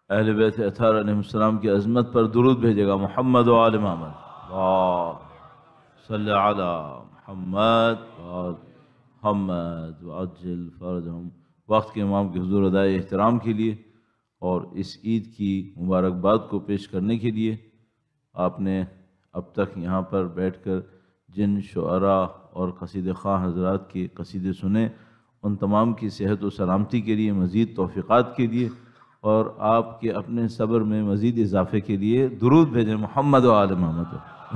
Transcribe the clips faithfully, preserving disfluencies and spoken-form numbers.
اہل بیت اطہار علیہ السلام کی عظمت پر درود بھیجے گا. محمد و آل محمد. اللہم صلی علی محمد و آل محمد وعجل فرجہم. وقت کے امام کے حضور ادائے احترام کے لیے اور اس عید کی مبارکباد کو پیش کرنے کے لیے آپ نے اب تک یہاں پر بیٹھ کر جن شعراء اور قصیدہ خواں حضرات کے قصیدے سنے، ان تمام کی صحت و سلامتی کے لیے، مزید توفیقات کے لیے اور آپ کے اپنے صبر میں مزید اضافے کے لیے درود بھیجیں. محمد و آل محمد.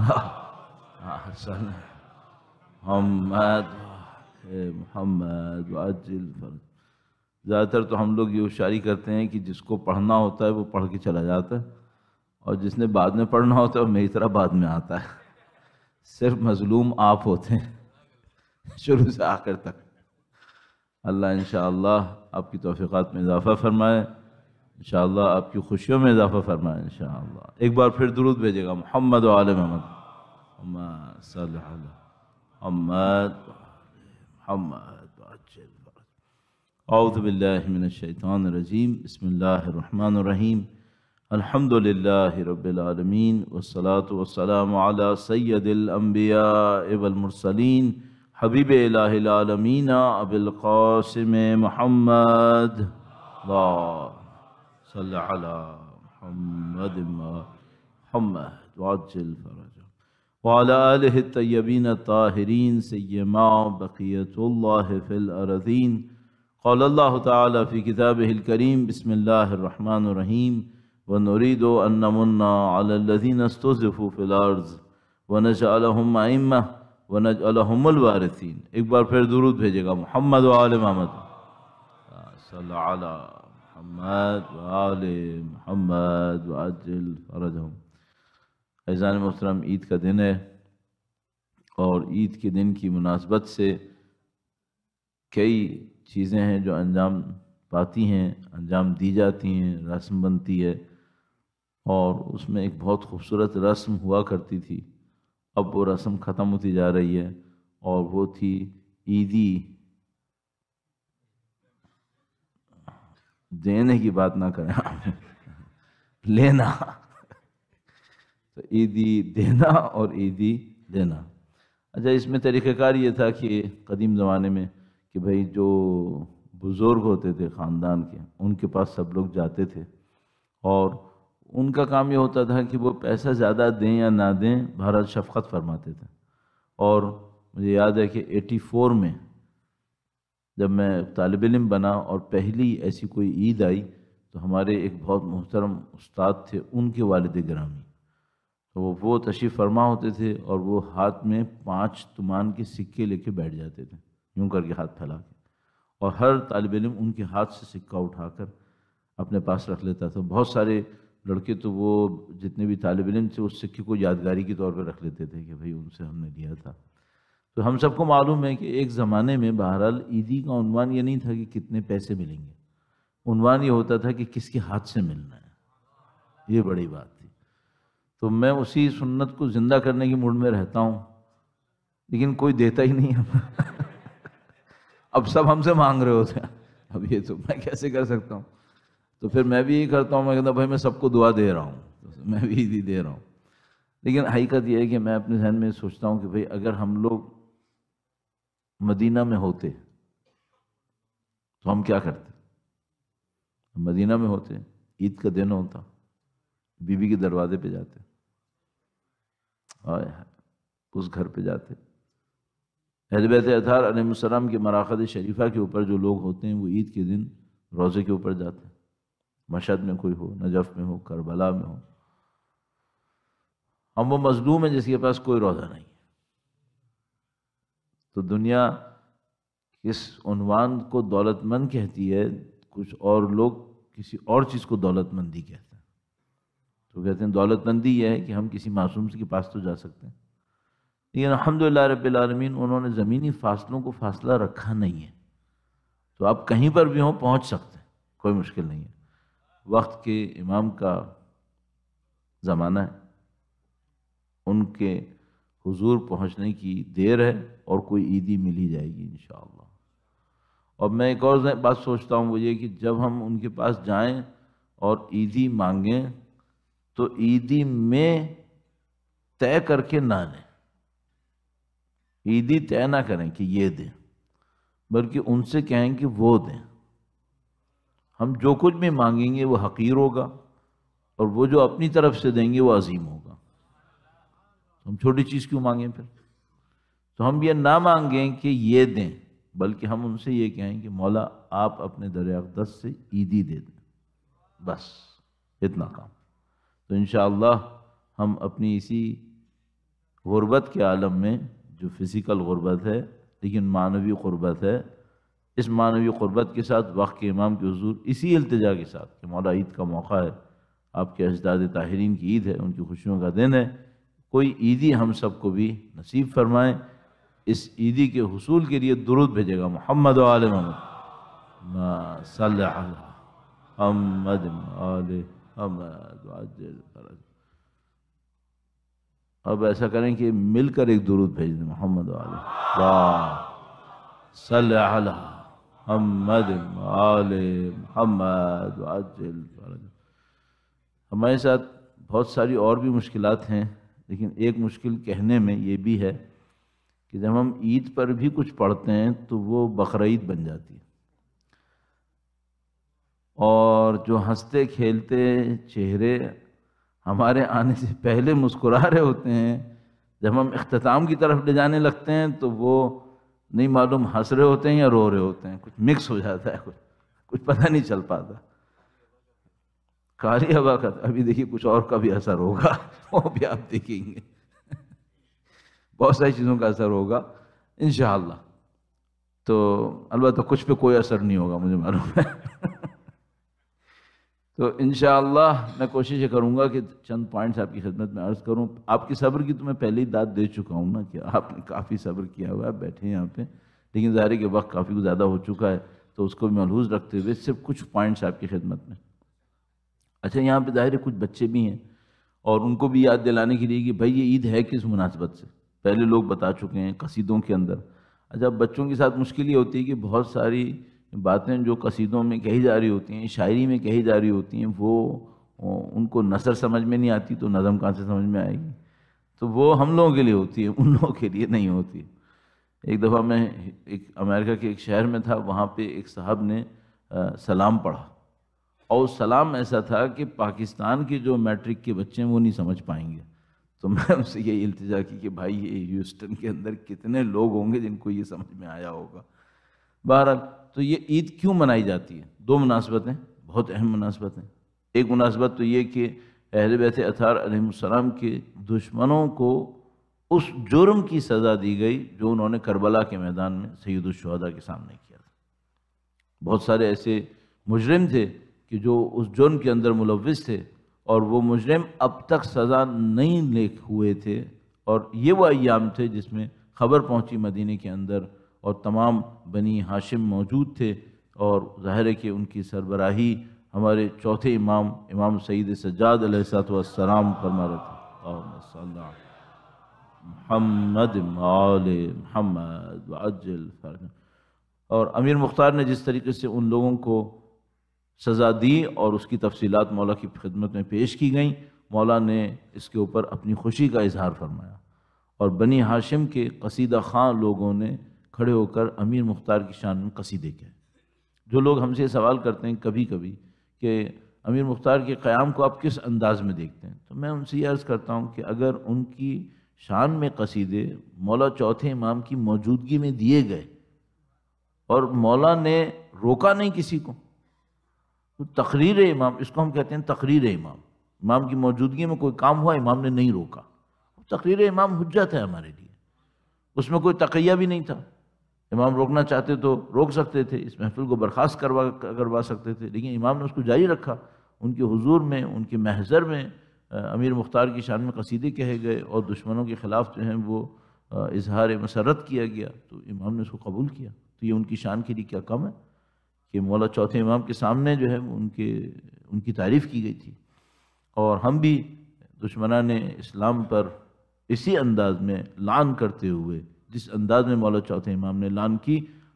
محمد محمد وعجل فرج. زیادہ تر تو ہم لوگ یہ ہوشیاری کرتے ہیں کہ جس کو پڑھنا ہوتا ہے وہ پڑھ کے چلا جاتا ہے، اور جس نے بعد میں پڑھنا ہوتا ہے وہ میری طرح بعد میں آتا ہے. صرف مظلوم آپ ہوتے ہیں شروع سے آخر تک. اللہ انشاءاللہ آپ کی توفیقات میں اضافہ فرمائے، انشاءاللہ آپ کی خوشیوں میں اضافہ فرمائے انشاءاللہ. ایک بار پھر درود بھیجے گا. محمد و آل محمد. اللہم صلی علی محمد محمد وعجل فرج. اعوذ باللہ من الشیطان الرجیم. بسم اللہ الرحمن الرحیم. الحمد للہ رب العالمین والصلاة والسلام علی سید الانبیاء والمرسلین حبیب الہ العالمین ابی القاسم محمد. اللہم صلی علی محمد محمد وعجل فرجہ وعلی آلہ الطیبین الطاہرین سیما بقیت اللہ فی الارضین. قال اللہ تعالی فی کتابہ الکریم. بسم اللہ الرحمن الرحیم. وَنُرِيدُ أَن نَّمُنَّ عَلَى الَّذِينَ اسْتُضْعِفُوا فِي الْأَرْضِ وَنَجْعَلَهُمْ أَئِمَّةً وَنَجْعَلَهُمُ الْوَارِثِينَ. ایک بار پھر درود بھیجے گا. محمد و آل محمد. صلی علی محمد و آل محمد وعجل فرجہم. عزیزان محترم، عید کا دن ہے اور عید کے دن کی مناسبت سے کئی چیزیں ہیں جو انجام پاتی ہیں، انجام دی جاتی ہیں، رسم بنتی ہے، اور اس میں ایک بہت خوبصورت رسم ہوا کرتی تھی. اب وہ رسم ختم ہوتی جا رہی ہے، اور وہ تھی عیدی. دینے کی بات نہ کریں لینا. تو عیدی دینا اور عیدی لینا. اچھا، اس میں طریقہ کار یہ تھا کہ قدیم زمانے میں کہ بھئی جو بزرگ ہوتے تھے خاندان کے، ان کے پاس سب لوگ جاتے تھے، اور ان کا کام یہ ہوتا تھا کہ وہ پیسہ زیادہ دیں یا نہ دیں، بہرحال شفقت فرماتے تھے. اور مجھے یاد ہے کہ ایٹی فور میں جب میں طالب علم بنا اور پہلی ایسی کوئی عید آئی، تو ہمارے ایک بہت محترم استاد تھے، ان کے والد گرامی، تو وہ تشریف فرما ہوتے تھے، اور وہ ہاتھ میں پانچ تومان کے سکے لے کے بیٹھ جاتے تھے، یوں کر کے ہاتھ پھیلا کے، اور ہر طالب علم ان کے ہاتھ سے سکہ اٹھا کر اپنے پاس رکھ لیتا تھا. بہت سارے لڑکے تو وہ جتنے بھی طالب علم تھے اس سکے کو یادگاری کے طور پہ رکھ لیتے تھے کہ بھئی ان سے ہم نے لیا تھا. تو ہم سب کو معلوم ہے کہ ایک زمانے میں بہرحال عیدی کا عنوان یہ نہیں تھا کہ کتنے پیسے ملیں گے، عنوان یہ ہوتا تھا کہ کس کے ہاتھ سے ملنا ہے. یہ بڑی بات تھی. تو میں اسی سنت کو زندہ کرنے کی موڈ میں رہتا ہوں، لیکن کوئی دیتا ہی نہیں ہے. اب سب ہم سے مانگ رہے ہوتے ہیں، اب یہ تو میں کیسے کر سکتا ہوں. تو پھر میں بھی یہی کرتا ہوں، میں کہتا ہوں بھائی میں سب کو دعا دے رہا ہوں، میں بھی عیدی دے رہا ہوں. لیکن حقیقت یہ ہے کہ میں اپنے ذہن میں سوچتا ہوں کہ بھئی اگر ہم لوگ مدینہ میں ہوتے تو ہم کیا کرتے. مدینہ میں ہوتے، عید کا دن ہوتا، بی بی کے دروازے پہ جاتے، آئے اس گھر پہ جاتے. اہل بیت اطہار علیہ السلام کے مراقد شریفہ کے اوپر جو لوگ ہوتے ہیں وہ عید کے دن روزے کے اوپر جاتے ہیں. مشہد میں کوئی ہو، نجف میں ہو، کربلا میں ہو. ہم وہ مظلوم ہیں جس کے پاس کوئی روزہ نہیں ہے. تو دنیا اس عنوان کو دولت مند کہتی ہے، کچھ اور لوگ کسی اور چیز کو دولت مندی کہتے ہیں. تو کہتے ہیں دولت مندی یہ ہے کہ ہم کسی معصوم کے پاس تو جا سکتے ہیں، لیکن الحمدللہ رب العالمین انہوں نے زمینی فاصلوں کو فاصلہ رکھا نہیں ہے. تو آپ کہیں پر بھی ہوں پہنچ سکتے ہیں، کوئی مشکل نہیں ہے. وقت کے امام کا زمانہ ہے، ان کے حضور پہنچنے کی دیر ہے، اور کوئی عیدی مل ہی جائے گی انشاءاللہ. اور میں ایک اور بات سوچتا ہوں، وہ یہ کہ جب ہم ان کے پاس جائیں اور عیدی مانگیں تو عیدی میں طے کر کے نہ لیں، عیدی طے نہ کریں کہ یہ دیں، بلکہ ان سے کہیں کہ وہ دیں۔ ہم جو کچھ بھی مانگیں گے وہ حقیر ہوگا، اور وہ جو اپنی طرف سے دیں گے وہ عظیم ہوگا۔ ہم چھوٹی چیز کیوں مانگیں پھر؟ تو ہم یہ نہ مانگیں کہ یہ دیں، بلکہ ہم ان سے یہ کہیں کہ مولا آپ اپنے در اقدس سے عیدی دے دیں، بس اتنا کام۔ تو انشاءاللہ ہم اپنی اسی غربت کے عالم میں، جو فزیکل غربت ہے لیکن معنوی غربت ہے، اس معنوی غربت کے ساتھ وقت کے امام کے حضور اسی التجا کے ساتھ کہ مولا عید کا موقع ہے، آپ کے اجداد طاہرین کی عید ہے، ان کی خوشیوں کا دن ہے، کوئی عیدی ہم سب کو بھی نصیب فرمائیں۔ اس عیدی کے حصول کے لیے درود بھیجے گا محمد و آل محمد، ما صلی علی محمد و آل محمد وعجل فرج۔ اب ایسا کریں کہ مل کر ایک درود بھیج دیں، محمد و آل محمد صلی علی محمد و آل محمد وعجل فرج۔ ہمارے ساتھ بہت ساری اور بھی مشکلات ہیں، لیکن ایک مشکل کہنے میں یہ بھی ہے کہ جب ہم عید پر بھی کچھ پڑھتے ہیں تو وہ بقرعید بن جاتی ہے، اور جو ہنستے کھیلتے چہرے ہمارے آنے سے پہلے مسکرا رہے ہوتے ہیں، جب ہم اختتام کی طرف لے جانے لگتے ہیں تو وہ نہیں معلوم ہنس رہے ہوتے ہیں یا رو رہے ہوتے ہیں، کچھ مکس ہو جاتا ہے، کچھ کچھ پتہ نہیں چل پاتا۔ کاری ہوا کا ابھی دیکھیے کچھ اور کا بھی اثر ہوگا، وہ بھی آپ دیکھیں گے، بہت ساری چیزوں کا اثر ہوگا انشاءاللہ۔ تو البتہ کچھ پہ کوئی اثر نہیں ہوگا مجھے معلوم ہے۔ تو انشاءاللہ میں کوشش یہ کروں گا کہ چند پوائنٹس آپ کی خدمت میں عرض کروں۔ آپ کی صبر کی تو میں پہلے ہی داد دے چکا ہوں نا کہ آپ نے کافی صبر کیا ہوا ہے، بیٹھے ہیں یہاں پہ، لیکن ظاہر ہے کہ وقت کافی زیادہ ہو چکا ہے، تو اس کو بھی ملحوظ رکھتے ہوئے صرف کچھ پوائنٹس آپ کی خدمت میں۔ اچھا، یہاں پہ ظاہر ہے کچھ بچے بھی ہیں، اور ان کو بھی یاد دلانے کے لیے کہ بھائی یہ عید ہے کس مناسبت سے، پہلے لوگ بتا چکے ہیں قصیدوں کے اندر۔ اچھا، بچوں کے ساتھ مشکل یہ ہوتی ہے کہ بہت ساری باتیں جو قصیدوں میں کہی جا رہی ہوتی ہیں، شاعری میں کہی جا رہی ہوتی ہیں، وہ ان کو نثر سمجھ میں نہیں آتی تو نظم کہاں سے سمجھ میں آئے گی؟ تو وہ ہم لوگوں کے لیے ہوتی ہے، ان لوگوں کے لیے نہیں ہوتی۔ ایک دفعہ میں ایک امریکہ کے ایک شہر میں تھا، وہاں پہ ایک صاحب نے سلام پڑھا، اور سلام ایسا تھا کہ پاکستان کے جو میٹرک کے بچے ہیں وہ نہیں سمجھ پائیں گے۔ تو میں ان سے یہ التجا کی کہ بھائی یہ ہیوسٹن کے اندر کتنے لوگ ہوں گے جن کو یہ سمجھ میں آیا ہوگا۔ بہرحال تو یہ عید کیوں منائی جاتی ہے؟ دو مناسبتیں، بہت اہم مناسبتیں۔ ایک مناسبت تو یہ کہ اہل بیت اطہار علیہ السلام کے دشمنوں کو اس جرم کی سزا دی گئی جو انہوں نے کربلا کے میدان میں سید الشہداء کے سامنے کیا تھا۔ بہت سارے ایسے مجرم تھے کہ جو اس جرم کے اندر ملوث تھے، اور وہ مجرم اب تک سزا نہیں لے ہوئے تھے، اور یہ وہ ایام تھے جس میں خبر پہنچی مدینے کے اندر، اور تمام بنی ہاشم موجود تھے، اور ظاہر ہے کہ ان کی سربراہی ہمارے چوتھے امام امام سید سجاد علیہ السلام فرما رہے تھے، اللہم صلی علی محمد آل محمد وعجل فرج۔ اور امیر مختار نے جس طریقے سے ان لوگوں کو سزا دی اور اس کی تفصیلات مولا کی خدمت میں پیش کی گئیں، مولا نے اس کے اوپر اپنی خوشی کا اظہار فرمایا، اور بنی ہاشم کے قصیدہ خواں لوگوں نے کھڑے ہو کر امیر مختار کی شان میں قصیدے کہے۔ جو لوگ ہم سے سوال کرتے ہیں کبھی کبھی کہ امیر مختار کے قیام کو آپ کس انداز میں دیکھتے ہیں، تو میں ان سے یہ عرض کرتا ہوں کہ اگر ان کی شان میں قصیدے مولا چوتھے امام کی موجودگی میں دیے گئے اور مولا نے روکا نہیں کسی کو، تو تقریر امام، اس کو ہم کہتے ہیں تقریر امام، امام کی موجودگی میں کوئی کام ہوا، امام نے نہیں روکا، تقریر امام حجت ہے ہمارے لیے، اس میں کوئی تقیہ بھی نہیں تھا۔ امام روکنا چاہتے تو روک سکتے تھے، اس محفل کو برخاست کروا کروا سکتے تھے، لیکن امام نے اس کو جاری رکھا۔ ان کے حضور میں، ان کے محضر میں امیر مختار کی شان میں قصیدے کہے گئے، اور دشمنوں کے خلاف جو ہیں وہ اظہار مسرت کیا گیا، تو امام نے اس کو قبول کیا۔ تو یہ ان کی شان کے لیے کیا کم ہے کہ مولا چوتھے امام کے سامنے جو ہے ان کے ان کی تعریف کی گئی تھی۔ اور ہم بھی دشمنان اسلام پر اسی انداز میں لعن کرتے ہوئے، جس انداز میں مولا چوتھے امام نے لعن کی،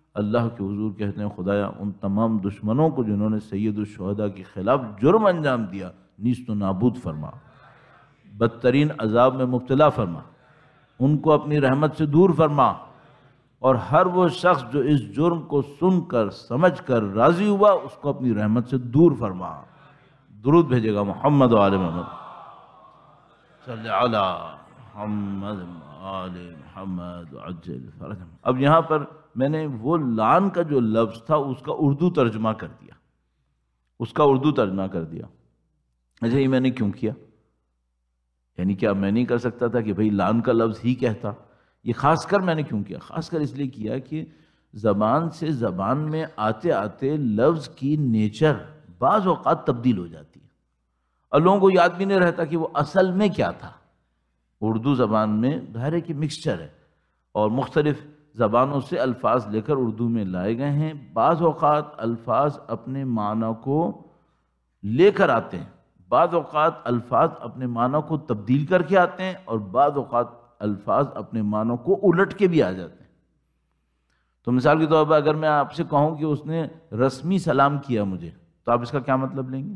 اللہ کے حضور کہتے ہیں خدایا ان تمام دشمنوں کو جنہوں نے سید الشہداء کے خلاف جرم انجام دیا نیست و نابود فرما، بدترین عذاب میں مبتلا فرما، ان کو اپنی رحمت سے دور فرما، اور ہر وہ شخص جو اس جرم کو سن کر سمجھ کر راضی ہوا اس کو اپنی رحمت سے دور فرما۔ درود بھیجے گا محمد و آل محمد، صلی علی محمد و آل محمد وعجل فرجهم۔ اب یہاں پر میں نے وہ لعن کا جو لفظ تھا اس کا اردو ترجمہ کر دیا، اس کا اردو ترجمہ کر دیا۔ اچھا یہ میں نے کیوں کیا؟ یعنی کیا میں نہیں کر سکتا تھا کہ بھئی لعن کا لفظ ہی کہتا؟ یہ خاص کر میں نے کیوں کیا؟ خاص کر اس لیے کیا کہ زبان سے زبان میں آتے آتے لفظ کی نیچر بعض اوقات تبدیل ہو جاتی ہے اور لوگوں کو یاد بھی نہیں رہتا کہ وہ اصل میں کیا تھا۔ اردو زبان میں ظاہر ہے کہ مکسچر ہے اور مختلف زبانوں سے الفاظ لے کر اردو میں لائے گئے ہیں۔ بعض اوقات الفاظ اپنے معنی کو لے کر آتے ہیں، بعض اوقات الفاظ اپنے معنی کو تبدیل کر کے آتے ہیں، اور بعض اوقات الفاظ اپنے معنی کو الٹ کے بھی آ جاتے ہیں۔ تو مثال کے طور پر اگر میں آپ سے کہوں کہ اس نے رسمی سلام کیا مجھے، تو آپ اس کا کیا مطلب لیں گے؟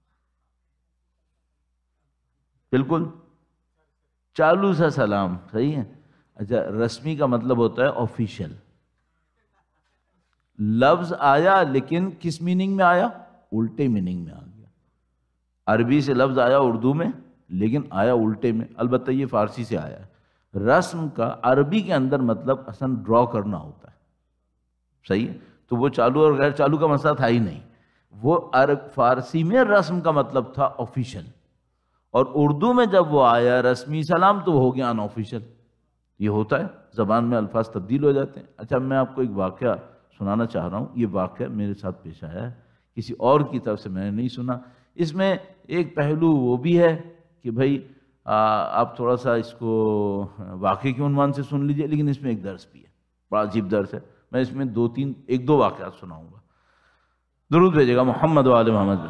بالکل چالو سا سلام، صحیح ہے۔ اچھا رسمی کا مطلب ہوتا ہے آفیشل۔ لفظ آیا لیکن کس میننگ میں آیا؟ الٹے میننگ میں آ گیا۔ عربی سے لفظ آیا اردو میں لیکن آیا الٹے میں، البتہ یہ فارسی سے آیا ہے۔ رسم کا عربی کے اندر مطلب اصلا ڈرا کرنا ہوتا ہے، صحیح ہے۔ تو وہ چالو اور غیر چالو کا مسئلہ تھا ہی نہیں، وہ عرب فارسی میں رسم کا مطلب تھا آفیشل، اور اردو میں جب وہ آیا رسمی سلام تو وہ ہو گیا ان آفیشل۔ یہ ہوتا ہے، زبان میں الفاظ تبدیل ہو جاتے ہیں۔ اچھا میں آپ کو ایک واقعہ سنانا چاہ رہا ہوں، یہ واقعہ میرے ساتھ پیش آیا ہے، کسی اور کی طرف سے میں نے نہیں سنا۔ اس میں ایک پہلو وہ بھی ہے کہ بھائی آپ تھوڑا سا اس کو واقعے کے عنوان سے سن لیجئے، لیکن اس میں ایک درس بھی ہے، بڑا عجیب درس ہے۔ میں اس میں دو تین ایک دو واقعات سناؤں گا۔ درود بھیجے گا محمد و آل محمد،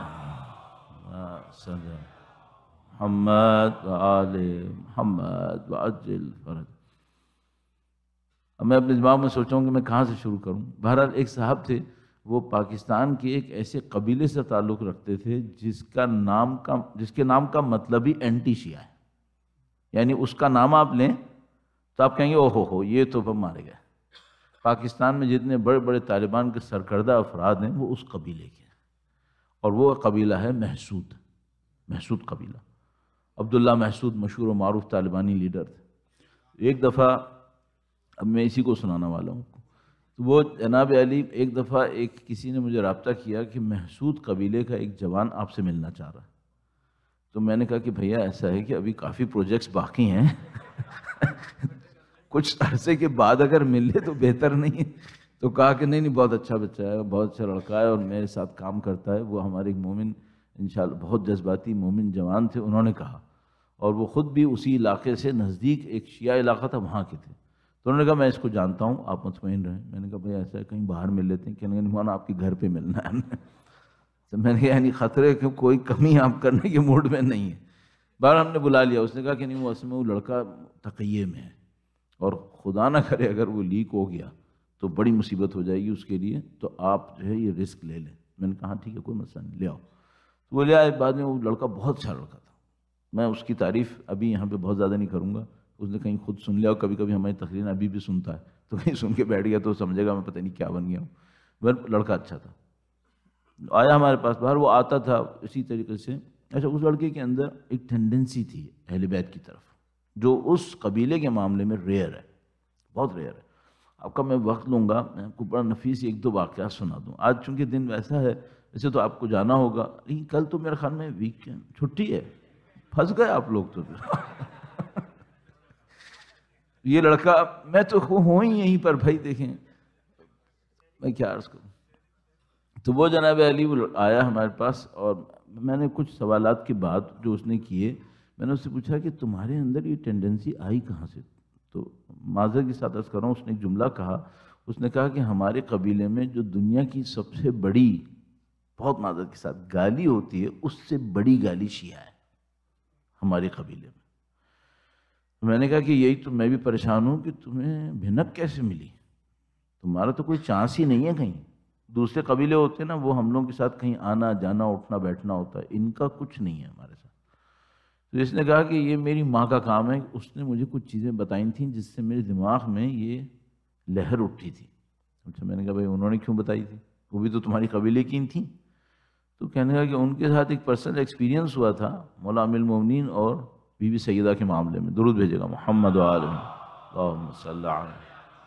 محمد و آل محمد وعجل فرج۔ اب میں اپنے دماغ میں سوچا ہوں کہ میں کہاں سے شروع کروں۔ بہرحال ایک صاحب تھے، وہ پاکستان کے ایک ایسے قبیلے سے تعلق رکھتے تھے جس کا نام کا جس کے نام کا مطلب ہی اینٹی شیعہ ہے، یعنی اس کا نام آپ لیں تو آپ کہیں گے او ہو ہو یہ تو بم مارے گئے۔ پاکستان میں جتنے بڑے بڑے طالبان کے سرکردہ افراد ہیں وہ اس قبیلے کے ہیں، اور وہ قبیلہ ہے محسود، محسود قبیلہ۔ عبداللہ محسود مشہور و معروف طالبانی لیڈر تھے۔ ایک دفعہ، اب میں اسی کو سنانا والا ہوں، تو وہ جناب علی ایک دفعہ ایک کسی نے مجھے رابطہ کیا کہ محسود قبیلے کا ایک جوان آپ سے ملنا چاہ رہا ہے۔ تو میں نے کہا کہ بھیا ایسا ہے کہ ابھی کافی پروجیکٹس باقی ہیں کچھ عرصے کے بعد اگر مل لے تو بہتر نہیں ہے۔ تو کہا کہ نہیں نہیں بہت اچھا بچہ ہے، بہت اچھا لڑکا ہے اور میرے ساتھ کام کرتا ہے۔ وہ ہمارے ایک مومن انشاءاللہ بہت جذباتی مومن جوان تھے، انہوں نے کہا، اور وہ خود بھی اسی علاقے سے نزدیک ایک شیعہ علاقہ تھا وہاں کے تھے۔ تو انہوں نے کہا میں اس کو جانتا ہوں، آپ مطمئن رہیں۔ میں نے کہا بھئی ایسا ہے کہیں باہر مل لیتے ہیں؟ کہنے لگے مولانا آپ کے گھر پہ ملنا ہے ہمیں۔ تو میں نے کہا یعنی خطرے کہ کوئی کمی آپ کرنے کے موڈ میں نہیں ہے۔ باہر ہم نے بلا لیا، اس نے کہا کہ نہیں وہ اصل میں وہ لڑکا تقیے میں ہے اور خدا نہ کرے اگر وہ لیک ہو گیا تو بڑی مصیبت ہو جائے گی اس کے لیے، تو آپ جو ہے یہ رسک لے لیں۔ میں نے کہا ہاں ٹھیک ہے کوئی مسئلہ نہیں، لے آؤ۔ تو وہ لے آئے، بعد میں وہ لڑکا بہت اچھا لڑکا تھا۔ میں اس کی تعریف ابھی یہاں پہ بہت زیادہ نہیں کروں گا، اس نے کہیں خود سن لیا، اور کبھی کبھی ہماری تقریر ابھی بھی سنتا ہے تو کہیں سن کے بیٹھ گیا تو سمجھے گا میں پتہ نہیں کیا بن گیا ہوں۔ بس لڑکا اچھا تھا، آیا ہمارے پاس، باہر وہ آتا تھا اسی طریقے سے۔ اچھا اس لڑکے کے اندر ایک ٹینڈنسی تھی اہل بیت کی طرف جو اس قبیلے کے معاملے میں ریئر ہے، بہت ریئر ہے۔ آپ کا میں وقت لوں گا، میں آپ کو بڑا نفیس ایک دو واقعات سنا دوں۔ آج چونکہ دن ویسا ہے، ویسے تو آپ کو جانا ہوگا، لیکن کل تو میرے خیال میں ویکینڈ چھٹی ہے، پھنس گئے آپ لوگ تو یہ لڑکا، میں تو ہوں ہی یہیں پر بھائی، دیکھیں میں کیا عرض کروں۔ تو وہ جناب علی وہ آیا ہمارے پاس، اور میں نے کچھ سوالات کے بعد جو اس نے کیے، میں نے اس سے پوچھا کہ تمہارے اندر یہ ٹینڈنسی آئی کہاں سے؟ تو معذرت کے ساتھ عرض کر رہا ہوں، اس نے ایک جملہ کہا، اس نے کہا کہ ہمارے قبیلے میں جو دنیا کی سب سے بڑی، بہت معذرت کے ساتھ، گالی ہوتی ہے، اس سے بڑی گالی شیعہ ہے ہمارے قبیلے میں۔ میں نے کہا کہ یہی تو میں بھی پریشان ہوں کہ تمہیں بھنک کیسے ملی؟ تمہارا تو کوئی چانس ہی نہیں ہے کہیں. دوسرے قبیلے ہوتے ہیں نا، وہ ہم لوگوں کے ساتھ کہیں آنا جانا اٹھنا بیٹھنا ہوتا ہے، ان کا کچھ نہیں ہے ہمارے ساتھ. تو اس نے کہا کہ یہ میری ماں کا کام ہے، اس نے مجھے کچھ چیزیں بتائی تھیں جس سے میرے دماغ میں یہ لہر اٹھی تھی. اچھا میں نے کہا بھائی انہوں نے کیوں بتائی تھی، وہ بھی تو تمہاری قبیلے کی تھیں. تو کہنے لگا کہ ان کے ساتھ ایک پرسنل ایکسپیرینس ہوا تھا مولا امیر المومنین اور بی بی سیدہ کے معاملے میں. درود بھیجے گا محمد و آل اللہم صلی علی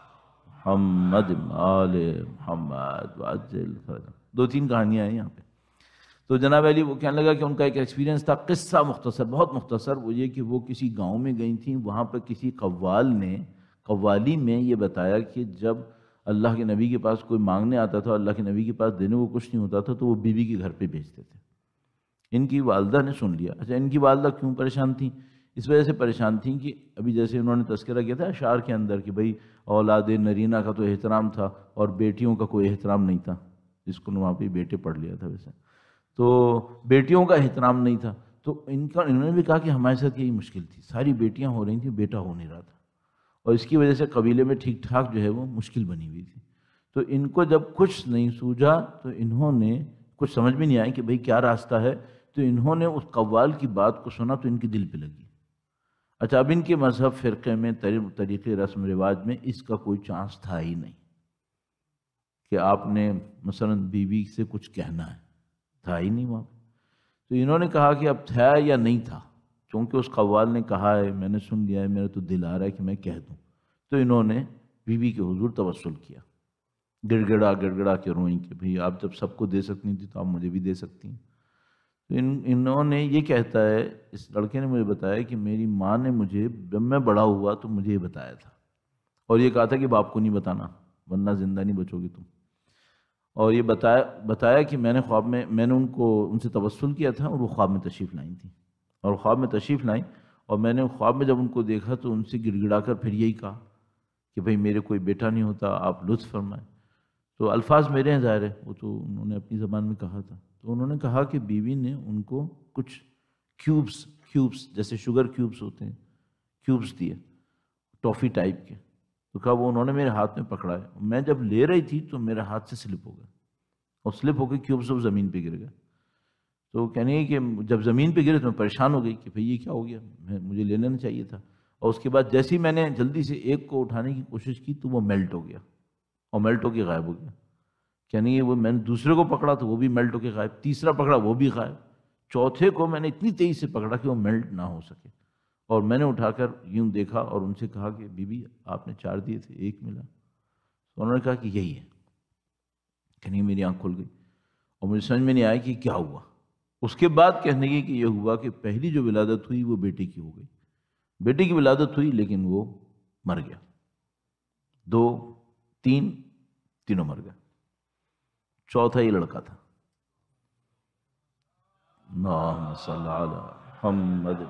محمد آل محمد وعجل فرجہ. دو تین کہانیاں ہیں یہاں پہ. تو جناب علی وہ کہنے لگا کہ ان کا ایک ایکسپیرینس تھا، قصہ مختصر بہت مختصر، وہ یہ کہ وہ کسی گاؤں میں گئی تھیں، وہاں پر کسی قوال نے قوالی میں یہ بتایا کہ جب اللہ کے نبی کے پاس کوئی مانگنے آتا تھا، اللہ کے نبی کے پاس دینے کو کچھ نہیں ہوتا تھا، تو وہ بیوی کے گھر پہ بھیجتے تھے. ان کی والدہ نے سن لیا. اچھا ان کی والدہ کیوں پریشان تھیں؟ اس وجہ سے پریشان تھیں کہ ابھی جیسے انہوں نے تذکرہ کیا تھا اشعار کے اندر کہ بھئی اولاد نرینہ کا تو احترام تھا اور بیٹیوں کا کوئی احترام نہیں تھا. جس کو وہاں پہ بیٹے پڑھ لیا تھا ویسے، تو بیٹیوں کا احترام نہیں تھا. تو ان کا انہوں نے بھی کہا کہ ہمارے ساتھ یہی مشکل تھی، ساری بیٹیاں ہو رہی تھیں، بیٹا ہو نہیں رہا تھا، اور اس کی وجہ سے قبیلے میں ٹھیک ٹھاک جو ہے وہ مشکل بنی ہوئی تھی. تو ان کو جب کچھ نہیں سوجا تو انہوں نے کچھ سمجھ بھی نہیں آئی کہ بھئی کیا راستہ ہے، تو انہوں نے اس قوال کی بات کو سنا تو ان کے دل پہ لگی. اچھا اب ان کے مذہب فرقے میں طریقے رسم رواج میں اس کا کوئی چانس تھا ہی نہیں کہ آپ نے مثلا بیوی سے کچھ کہنا ہے، تھا ہی نہیں وہاں. تو انہوں نے کہا کہ اب تھا یا نہیں تھا، چونکہ اس قوال نے کہا ہے، میں نے سن لیا ہے، میرا تو دل آ رہا ہے کہ میں کہہ دوں. تو انہوں نے بیوی کے حضور توسل کیا، گڑ گڑا گڑ گڑا کے روئیں کہ بھئی آپ جب سب کو دے سکتی تھی تو آپ مجھے بھی دے سکتی ہیں. تو ان انہوں نے یہ کہتا ہے، اس لڑکے نے مجھے بتایا کہ میری ماں نے مجھے جب میں بڑا ہوا تو مجھے یہ بتایا تھا، اور یہ کہا تھا کہ باپ کو نہیں بتانا ورنہ زندہ نہیں بچو گی تم. اور یہ بتایا بتایا کہ میں نے خواب میں میں نے ان کو ان سے توسل کیا تھا، اور وہ خواب میں تشریف لائیں تھیں، اور خواب میں تشریف لائیں اور میں نے خواب میں جب ان کو دیکھا تو ان سے گڑ گڑا کر پھر یہی کہا کہ بھئی میرے کوئی بیٹا نہیں ہوتا، آپ لطف فرمائیں. تو الفاظ میرے ہیں ظاہر ہے، وہ تو انہوں نے اپنی زبان میں کہا تھا. تو انہوں نے کہا کہ بیوی نے ان کو کچھ کیوبس کیوبس جیسے شوگر کیوبس ہوتے ہیں، کیوبس دیے ٹافی ٹائپ کے. تو کہا وہ انہوں نے میرے ہاتھ میں پکڑا ہے، میں جب لے رہی تھی تو میرے ہاتھ سے سلپ ہو گیا، اور سلپ ہو کے کیوبس وہ زمین پہ گر گئے. تو کہنے ہے کہ جب زمین پہ گرے تو میں پریشان ہو گئی کہ بھئی یہ کیا ہو گیا، میں مجھے لے لینا چاہیے تھا. اور اس کے بعد جیسے ہی میں نے جلدی سے ایک کو اٹھانے کی کوشش کی تو وہ میلٹ ہو گیا، اور میلٹ ہو کے غائب ہو گیا. یعنی یہ وہ میں نے دوسرے کو پکڑا تو وہ بھی میلٹ ہو کے غائب، تیسرا پکڑا وہ بھی غائب، چوتھے کو میں نے اتنی تیزی سے پکڑا کہ وہ میلٹ نہ ہو سکے. اور میں نے اٹھا کر یوں دیکھا اور ان سے کہا کہ بی بی آپ نے چار دیے تھے ایک ملا. تو انہوں نے کہا کہ یہی ہے. کہنے میری آنکھ کھل گئی اور مجھے سمجھ میں نہیں آیا کہ کیا ہوا. اس کے بعد کہنے کی کہ یہ ہوا کہ پہلی جو ولادت ہوئی وہ بیٹے کی ہو گئی، بیٹے کی ولادت ہوئی لیکن وہ مر گیا. دو تین تینوں مر گئے، چوتھا یہ لڑکا تھا. اللہم صلی علی محمد.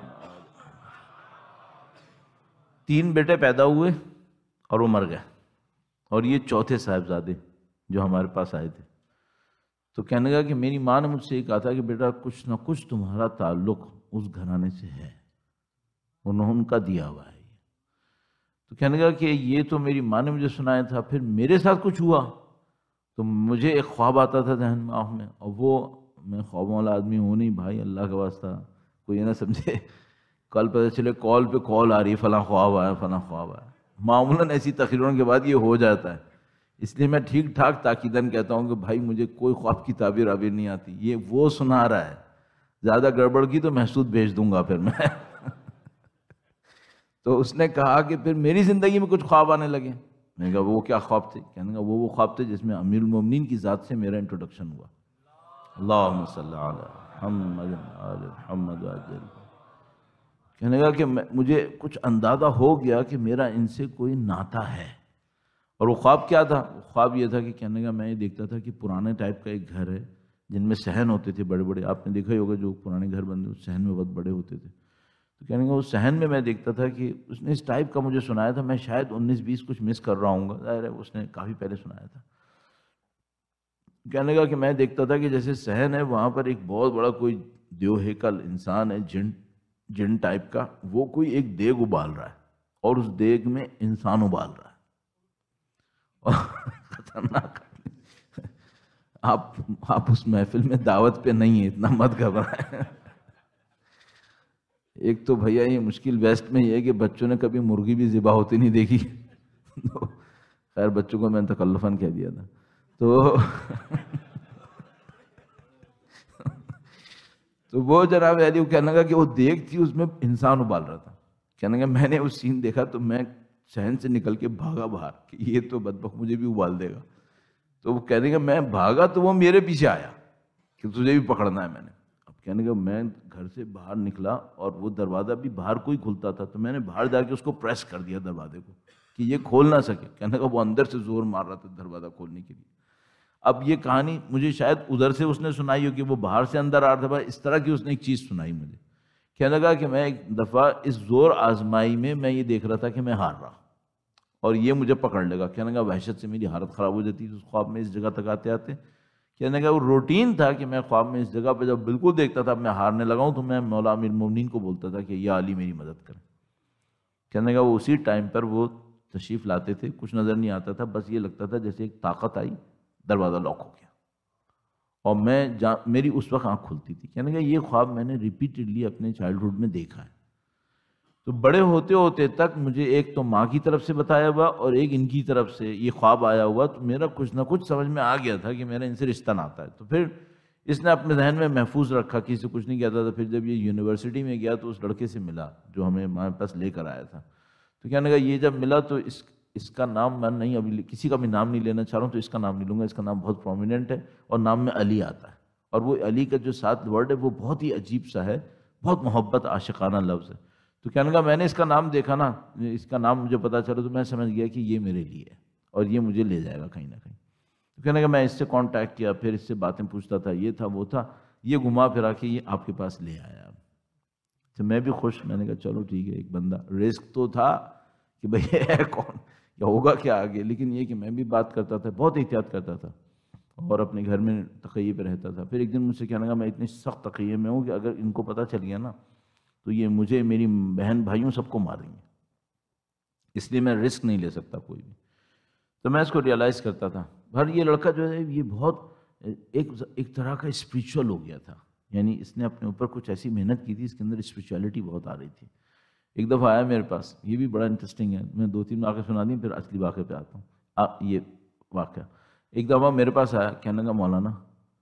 تین بیٹے پیدا ہوئے اور وہ مر گئے، اور یہ چوتھے صاحبزادے جو ہمارے پاس آئے تھے. تو کہنے لگا کہ میری ماں نے مجھ سے یہ کہا تھا کہ بیٹا کچھ نہ کچھ تمہارا تعلق اس گھرانے سے ہے، انہوں ان کا دیا ہوا ہے. تو کہنے لگا کہ یہ تو میری ماں نے مجھے سنایا تھا، پھر میرے ساتھ کچھ ہوا تو مجھے ایک خواب آتا تھا ذہن میں، اور وہ میں خوابوں والا آدمی ہوں نہیں بھائی، اللہ کا واسطہ کوئی یہ نہ سمجھے کل پتہ چلے کال پہ کال آ رہی ہے فلاں خواب آیا فلاں خواب آیا. معمولاً ایسی تقریروں کے بعد یہ ہو جاتا ہے، اس لیے میں ٹھیک ٹھاک تاکیداً کہتا ہوں کہ بھائی مجھے کوئی خواب کی تعبیر عبیر نہیں آتی، یہ وہ سنا رہا ہے، زیادہ گڑبڑ کی تو محسود بھیج دوں گا پھر میں. تو اس نے کہا کہ پھر میری زندگی میں کچھ خواب آنے لگے. میں نے کہا وہ کیا خواب تھے؟ کہنے کا وہ وہ خواب تھے جس میں امیر المومنین کی ذات سے میرا انٹروڈکشن ہوا. اللہم صلی علی محمد آل محمد وعجل. کہنے لگا کہ مجھے کچھ اندازہ ہو گیا کہ میرا ان سے کوئی ناتا ہے. اور وہ خواب کیا تھا؟ خواب یہ تھا کہ کہنے کا میں یہ دیکھتا تھا کہ پرانے ٹائپ کا ایک گھر ہے جن میں صحن ہوتے تھے بڑے بڑے، آپ نے دیکھا ہی ہوگا جو پرانے گھر بندے اس صحن میں بہت بڑے ہوتے تھے. تو کہنے کا اس صحن میں میں دیکھتا تھا کہ اس نے اس ٹائپ کا مجھے سنایا تھا، میں شاید انیس بیس کچھ مس کر رہا ہوں گا، ظاہر ہے اس نے کافی پہلے سنایا تھا. کہنے لگا کہ میں دیکھتا تھا کہ جیسے صحن ہے وہاں پر ایک بہت بڑا کوئی دیو ہیکل انسان ہے، جن جن ٹائپ کا، وہ کوئی ایک دیگ ابال رہا ہے اور اس دیگ میں انسان ابال رہا ہے. خطرناک آپ آپ اس محفل میں دعوت پہ نہیں ہیں، اتنا مت گھبرائیں. ایک تو بھیا یہ مشکل ویسٹ میں یہ ہے کہ بچوں نے کبھی مرغی بھی ذبح ہوتی نہیں دیکھی. خیر بچوں کو میں نے تکلفاً کہہ دیا تھا. تو تو وہ جناب علی وہ کہنے لگا کہ وہ دیکھ تھی اس میں انسان ابال رہا تھا. کہنے لگا میں نے اس سین دیکھا تو میں صحن سے نکل کے بھاگا باہر کہ یہ تو بدبخت مجھے بھی ابال دے گا. تو وہ کہنے لگا میں بھاگا تو وہ میرے پیچھے آیا کہ تجھے بھی پکڑنا ہے. میں نے اب کہنے لگا میں گھر سے باہر نکلا اور وہ دروازہ بھی باہر کو ہی کھلتا تھا تو میں نے باہر جا کے اس کو پریس کر دیا دروازے کو کہ یہ کھول نہ سکے. کہنے لگا وہ اندر سے زور مار رہا تھا دروازہ کھولنے کے لیے. اب یہ کہانی مجھے شاید ادھر سے اس نے سنائی ہو کہ وہ باہر سے اندر آ رہا تھا، اس طرح کی اس نے ایک چیز سنائی مجھے. کہنے لگا کہ میں ایک دفعہ اس زور آزمائی میں میں یہ دیکھ رہا تھا کہ میں ہار رہا اور یہ مجھے پکڑ لے گا. کہنے لگا وحشت سے میری حالت خراب ہو جاتی اس خواب میں اس جگہ تک آتے آتے. کہنے لگا وہ روٹین تھا کہ میں خواب میں اس جگہ پہ جب بالکل دیکھتا تھا میں ہارنے لگا ہوں تو میں مولا امیر المومنین کو بولتا تھا کہ یا علی میری مدد کریں. کہنے لگا وہ اسی ٹائم پر وہ تشریف لاتے تھے، کچھ نظر نہیں آتا تھا، بس یہ لگتا تھا جیسے ایک طاقت آئی دروازہ لاک ہو گیا اور میں جا میری اس وقت آنکھ کھلتی تھی. کہنے لگا یہ خواب میں نے ریپیٹڈلی اپنے چائلڈہڈ میں دیکھا ہے. تو بڑے ہوتے ہوتے تک مجھے ایک تو ماں کی طرف سے بتایا ہوا اور ایک ان کی طرف سے یہ خواب آیا ہوا تو میرا کچھ نہ کچھ سمجھ میں آ گیا تھا کہ میرا ان سے رشتہ ناتا ہے. تو پھر اس نے اپنے ذہن میں محفوظ رکھا، کسی سے کچھ نہیں کہتا تھا. پھر جب یہ یونیورسٹی میں گیا تو اس لڑکے سے ملا جو ہمیں ہمارے پاس لے کر آیا تھا. تو کہنے لگا یہ جب ملا تو اس اس کا نام میں نہیں ابھی کسی کا بھی نام نہیں لینا چاہ رہا ہوں تو اس کا نام نہیں لوں گا، اس کا نام بہت پرومیننٹ ہے اور نام میں علی آتا ہے اور وہ علی کا جو ساتھ ورڈ ہے وہ بہت ہی عجیب سا ہے، بہت محبت عاشقانہ لفظ ہے. تو کہنے لگا میں نے اس کا نام دیکھا نا، اس کا نام مجھے پتا چلا تو میں سمجھ گیا کہ یہ میرے لیے ہے اور یہ مجھے لے جائے گا کہیں نہ کہیں. تو کہنے لگا میں اس سے کانٹیکٹ کیا، پھر اس سے باتیں پوچھتا تھا، یہ تھا وہ تھا، یہ گھما پھرا کے یہ آپ کے پاس لے آیا. تو میں بھی خوش، میں نے کہا چلو ٹھیک ہے ایک بندہ. رسک تو تھا کہ بھئی ہے کون یا ہوگا کیا آگے، لیکن یہ کہ میں بھی بات کرتا تھا، بہت احتیاط کرتا تھا اور اپنے گھر میں تقیے پہ رہتا تھا. پھر ایک دن مجھ سے کہنے لگا میں اتنی سخت تقیے میں ہوں کہ اگر ان کو پتہ چل گیا نا تو یہ مجھے میری بہن بھائیوں سب کو ماریں گے، اس لیے میں رسک نہیں لے سکتا کوئی بھی. تو میں اس کو ریئلائز کرتا تھا. ہر یہ لڑکا جو ہے یہ بہت ایک ایک طرح کا اسپریچول ہو گیا تھا، یعنی اس نے اپنے اوپر کچھ ایسی محنت کی تھی اس کے اندر اسپریچولیٹی بہت آ رہی تھی. ایک دفعہ آیا میرے پاس، یہ بھی بڑا انٹرسٹنگ ہے، میں دو تین واقعہ سنا دیں پھر اصلی واقعے پہ آتا ہوں. یہ واقعہ ایک دفعہ میرے پاس آیا، کہنے لگا مولانا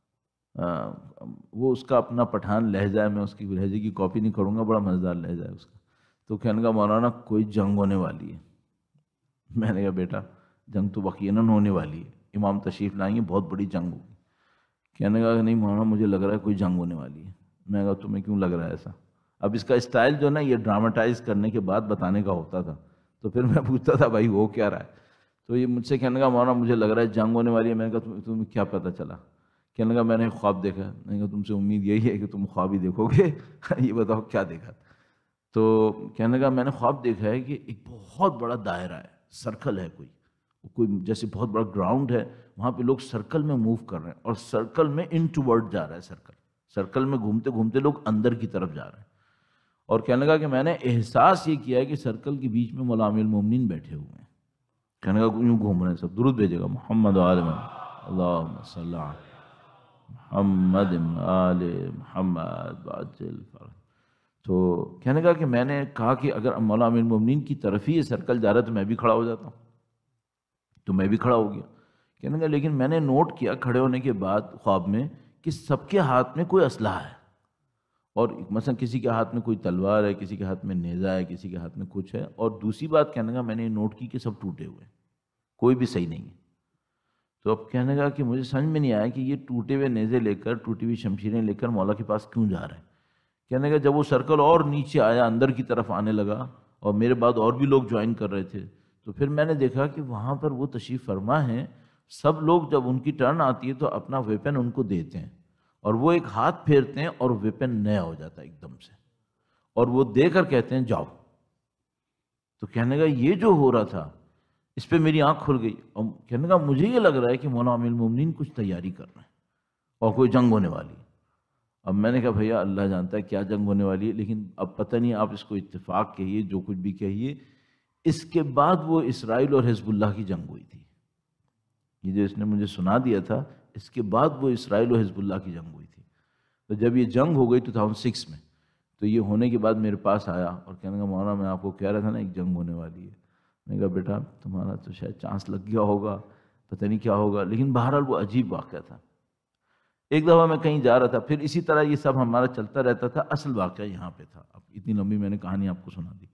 وہ اس کا اپنا پٹھان لہجہ ہے، میں اس کی لہجے کی کاپی نہیں کروں گا، بڑا مزیدار لہجہ ہے اس کا. تو کہنے لگا مولانا کوئی جنگ ہونے والی ہے. میں نے کہا بیٹا جنگ تو یقیناً ہونے والی ہے، امام تشریف لائیں گے، بہت بڑی جنگ ہوگی. کہنے لگا نہیں مولانا مجھے لگ رہا ہے کوئی جنگ ہونے والی ہے. میں نے کہا تمہیں کیوں لگ رہا ہے ایسا؟ اب اس کا اسٹائل جو نا یہ ڈراماٹائز کرنے کے بعد بتانے کا ہوتا تھا. تو پھر میں پوچھتا تھا بھائی وہ کیا رہا ہے؟ تو یہ مجھ سے کہنے لگا مولانا مجھے لگ رہا ہے جنگ ہونے والی ہے. میں نے کہا تمہیں کیا پتہ چلا؟ کہنے لگا میں نے خواب دیکھا. میں نے کہا تم سے امید یہی ہے کہ تم خواب ہی دیکھو گے، یہ بتاؤ کیا دیکھا؟ تو کہنے لگا میں نے خواب دیکھا ہے کہ ایک بہت بڑا دائرہ ہے، سرکل ہے، کوئی کوئی جیسے بہت بڑا گراؤنڈ ہے، وہاں پہ لوگ سرکل میں موو کر رہے ہیں اور سرکل میں ان ٹو ورڈ جا رہا ہے، سرکل سرکل میں گھومتے گھومتے لوگ اندر کی طرف جا رہے ہیں. اور کہنے لگا کہ میں نے احساس یہ کیا ہے کہ سرکل کے بیچ میں مولا امیر المومنین بیٹھے ہوئے ہیں. کہنے لگا یوں گھوم رہے ہیں سب. درود بھیجے گا محمد آل محمد اللہم صلی محمد آل محمد وعجل فرج. تو کہنے لگا کہ میں نے کہا کہ اگر مولا امیر المومنین کی طرف ہی یہ سرکل جا رہا ہے تو میں بھی کھڑا ہو جاتا ہوں. تو میں بھی کھڑا ہو گیا. کہنے لگا لیکن میں نے نوٹ کیا کھڑے ہونے کے بعد خواب میں کہ سب کے ہاتھ میں کوئی اسلحہ ہے، اور مثلا کسی کے ہاتھ میں کوئی تلوار ہے، کسی کے ہاتھ میں نیزہ ہے، کسی کے ہاتھ میں کچھ ہے. اور دوسری بات کہنے لگا میں نے نوٹ کی کہ سب ٹوٹے ہوئے ہیں، کوئی بھی صحیح نہیں ہے. تو اب کہنے لگا کہ مجھے سمجھ میں نہیں آیا کہ یہ ٹوٹے ہوئے نیزے لے کر ٹوٹی ہوئی شمشیریں لے کر مولا کے پاس کیوں جا رہے ہیں. کہنے لگا جب وہ سرکل اور نیچے آیا، اندر کی طرف آنے لگا اور میرے بعد اور بھی لوگ جوائن کر رہے تھے، تو پھر میں نے دیکھا کہ وہاں پر وہ تشریف فرما ہیں. سب لوگ جب ان کی ٹرن آتی ہے تو اپنا ویپن ان کو دیتے ہیں اور وہ ایک ہاتھ پھیرتے ہیں اور ویپن نیا ہو جاتا ہے ایک دم سے، اور وہ دے کر کہتے ہیں جاؤ. تو کہنے لگا یہ جو ہو رہا تھا اس پہ میری آنکھ کھل گئی. اور کہنے لگا مجھے یہ لگ رہا ہے کہ مولا امیر المومنین کچھ تیاری کر رہے ہیں اور کوئی جنگ ہونے والی ہے. اب میں نے کہا بھیا اللہ جانتا ہے کیا جنگ ہونے والی ہے، لیکن اب پتہ نہیں آپ اس کو اتفاق کہیے جو کچھ بھی کہیے. اس کے بعد وہ اسرائیل اور حزب اللہ کی جنگ ہوئی تھی. یہ جو اس نے مجھے سنا دیا تھا، اس کے بعد وہ اسرائیل و حزب اللہ کی جنگ ہوئی تھی. تو جب یہ جنگ ہو گئی ٹو تھاؤزنڈ سکس میں، تو یہ ہونے کے بعد میرے پاس آیا اور کہنے کا مولانا میں آپ کو کہہ رہا تھا نا ایک جنگ ہونے والی ہے. میں نے کہا بیٹا تمہارا تو شاید چانس لگ گیا ہوگا، پتہ نہیں کیا ہوگا، لیکن بہرحال وہ عجیب واقعہ تھا. ایک دفعہ میں کہیں جا رہا تھا، پھر اسی طرح یہ سب ہمارا چلتا رہتا تھا. اصل واقعہ یہاں پہ تھا. اب اتنی لمبی میں نے کہانی آپ کو سنا دی.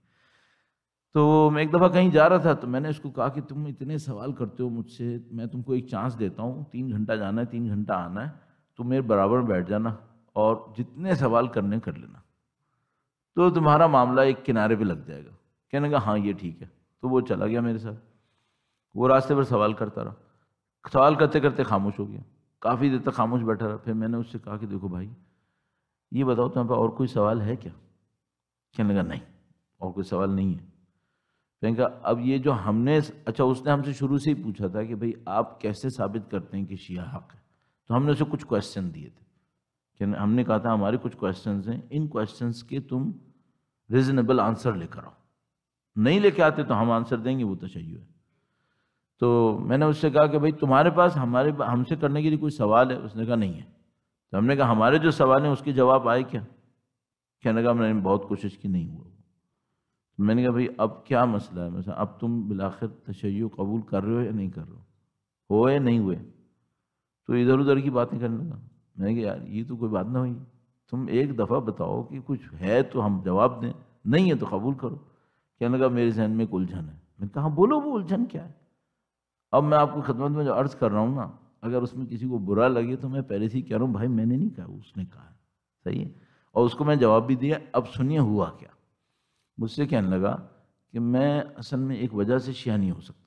تو میں ایک دفعہ کہیں جا رہا تھا، تو میں نے اس کو کہا کہ تم اتنے سوال کرتے ہو مجھ سے، میں تم کو ایک چانس دیتا ہوں، تین گھنٹہ جانا ہے، تین گھنٹہ آنا ہے، تم میرے برابر بیٹھ جانا اور جتنے سوال کرنے کر لینا، تو تمہارا معاملہ ایک کنارے پہ لگ جائے گا. کہنے کا ہاں یہ ٹھیک ہے. تو وہ چلا گیا میرے ساتھ. وہ راستے پر سوال کرتا رہا، سوال کرتے کرتے خاموش ہو گیا. کافی دیر تک خاموش بیٹھا رہا. پھر میں نے اس سے کہا کہ دیکھو بھائی یہ بتاؤ تمہارے پاس اور کوئی سوال ہے کیا؟ کہنے لگا نہیں اور کوئی سوال نہیں ہے. کہنے کا اب یہ جو ہم نے، اچھا اس نے ہم سے شروع سے ہی پوچھا تھا کہ بھئی آپ کیسے ثابت کرتے ہیں کہ شیعہ حق ہے، تو ہم نے اسے کچھ کویسچن دیے تھے کہ ہم نے کہا تھا ہمارے کچھ کویسچنز ہیں، ان کویسچنز کے تم ریزنیبل آنسر لے کر آؤ، نہیں لے کے آتے تو ہم آنسر دیں گے، وہ تشیع ہے. تو میں نے اس سے کہا کہ بھئی تمہارے پاس ہمارے ہم سے کرنے کے لیے کوئی سوال ہے؟ اس نے کہا نہیں ہے. تو ہم نے کہا ہمارے جو سوال ہیں اس کے جواب آئے کیا؟ کہنے لگا میں نے بہت کوشش کی، نہیں ہوا. میں نے کہا بھئی اب کیا مسئلہ ہے، مثلا اب تم بالآخر تشیع قبول کر رہے ہو یا نہیں کر رہے ہو، ہوئے نہیں ہوئے؟ تو ادھر ادھر کی باتیں کرنے لگا. میں نے کہا یار یہ تو کوئی بات نہ ہوئی، تم ایک دفعہ بتاؤ کہ کچھ ہے تو ہم جواب دیں، نہیں ہے تو قبول کرو. کہنے لگا میرے ذہن میں ایک الجھن ہے. میں نے کہا بولو وہ الجھن کیا ہے؟ اب میں آپ کو خدمت میں جو عرض کر رہا ہوں نا، اگر اس میں کسی کو برا لگے تو میں پہلے سے ہی کہہ رہا ہوں بھائی میں نے نہیں کہا، اس نے کہا ہے. صحیح ہے. اور اس کو میں جواب بھی دیا. اب سنیے ہوا کیا. مجھ سے کہنے لگا کہ میں اصل میں ایک وجہ سے شیعہ نہیں ہو سکتا.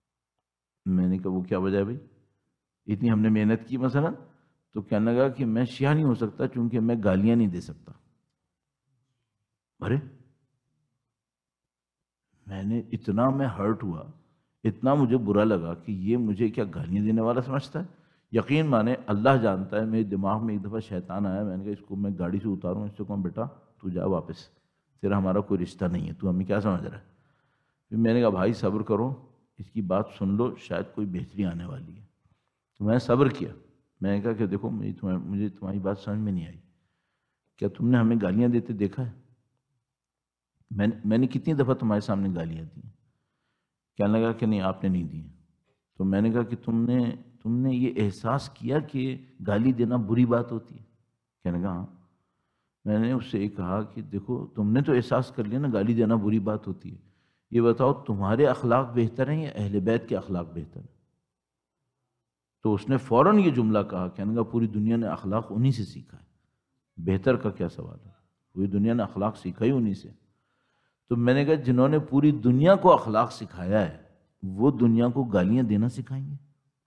میں نے کہا وہ کیا وجہ ہے بھائی، اتنی ہم نے محنت کی مثلا. تو کہنے لگا کہ میں شیعہ نہیں ہو سکتا چونکہ میں گالیاں نہیں دے سکتا. ارے میں نے اتنا میں ہرٹ ہوا، اتنا مجھے برا لگا کہ یہ مجھے کیا گالیاں دینے والا سمجھتا ہے. یقین مانے اللہ جانتا ہے میرے دماغ میں ایک دفعہ شیطان آیا. میں نے کہا اس کو میں گاڑی سے اتاروں، اس سے کہوں بیٹا تو جا واپس، تیرا ہمارا کوئی رشتہ نہیں ہے، تو ہمیں کیا سمجھ رہا ہے. پھر میں نے کہا بھائی صبر کرو، اس کی بات سن لو، شاید کوئی بہتری آنے والی ہے. تو میں نے صبر کیا. میں نے کہا کہ دیکھو مجھے تمہاری بات سمجھ میں نہیں آئی. کیا تم نے ہمیں گالیاں دیتے دیکھا ہے؟ میں نے میں نے کتنی دفعہ تمہارے سامنے گالیاں دی ہیں؟ کہنے لگا کہ نہیں آپ نے نہیں دی. تو میں نے کہا کہ تم نے تم نے یہ احساس کیا کہ گالی دینا بری بات ہوتی ہے؟ کہنے لگا ہاں. میں نے اس سے یہ کہا کہ دیکھو تم نے تو احساس کر لیا نا گالی دینا بری بات ہوتی ہے، یہ بتاؤ تمہارے اخلاق بہتر ہیں یا اہل بیت کے اخلاق بہتر ہیں؟ تو اس نے فوراً یہ جملہ کہا. کہنے لگا پوری دنیا نے اخلاق انہی سے سیکھا ہے، بہتر کا کیا سوال ہے، پوری دنیا نے اخلاق سیکھا ہی انہی سے. تو میں نے کہا جنہوں نے پوری دنیا کو اخلاق سکھایا ہے وہ دنیا کو گالیاں دینا سکھائیں گے؟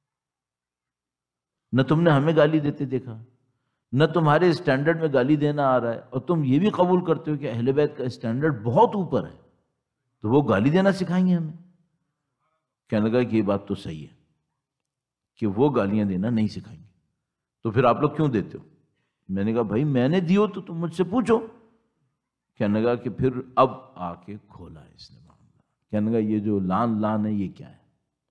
نہ تم نے ہمیں گالی دیتے دیکھا، نہ تمہارے اسٹینڈرڈ میں گالی دینا آ رہا ہے، اور تم یہ بھی قبول کرتے ہو کہ اہل بیت کا اسٹینڈرڈ بہت اوپر ہے، تو وہ گالی دینا سکھائیں گے ہمیں؟ کہنے لگا کہ یہ بات تو صحیح ہے کہ وہ گالیاں دینا نہیں سکھائیں گے، تو پھر آپ لوگ کیوں دیتے ہو؟ میں نے کہا بھائی میں نے دی ہو تو تم مجھ سے پوچھو. کہنے لگا کہ پھر اب آ کے کھولا اس نے معاملہ. کہنے لگا یہ جو لان لان ہے یہ کیا ہے؟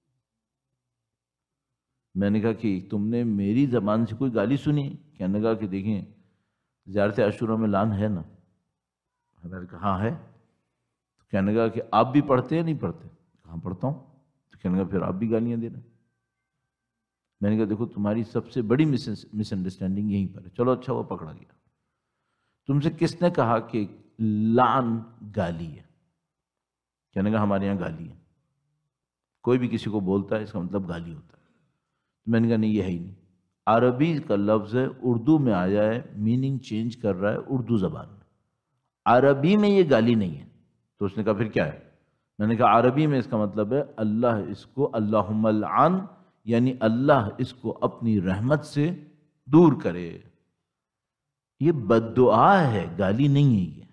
میں نے کہا کہ تم نے میری زبان سے کوئی گالی سنی؟ کہنے لگا کہ دیکھیں زیارت عاشورہ میں لان ہے نا. میں نے کہا ہاں ہے. تو کہنے لگا کہ آپ بھی پڑھتے ہیں نہیں پڑھتے؟ کہاں پڑھتا ہوں. تو کہنے لگا پھر آپ بھی گالیاں دے رہے ہیں. میں نے کہا دیکھو تمہاری سب سے بڑی مس انڈرسٹینڈنگ یہیں پر ہے. چلو اچھا وہ پکڑا گیا. تم سے کس نے کہا کہ لعن گالی ہے؟ کہنے لگا ہمارے یہاں گالی ہے، کوئی بھی کسی کو بولتا ہے اس کا مطلب گالی ہوتا ہے. میں نے کہا نہیں یہ ہے ہی نہیں، عربی کا لفظ ہے، اردو میں آیا ہے، میننگ چینج کر رہا ہے اردو زبان میں، عربی میں یہ گالی نہیں ہے. تو اس نے کہا پھر کیا ہے؟ میں نے کہا عربی میں اس کا مطلب ہے اللہ اس کو اللہم العن، یعنی اللہ اس کو اپنی رحمت سے دور کرے. یہ بد دعا ہے، گالی نہیں ہے یہ.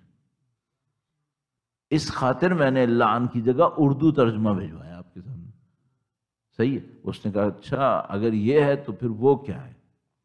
اس خاطر میں نے لعن کی جگہ اردو ترجمہ بھیجوایا آپ کے سامنے. صحیح ہے. اس نے کہا اچھا اگر یہ ہے تو پھر وہ کیا ہے،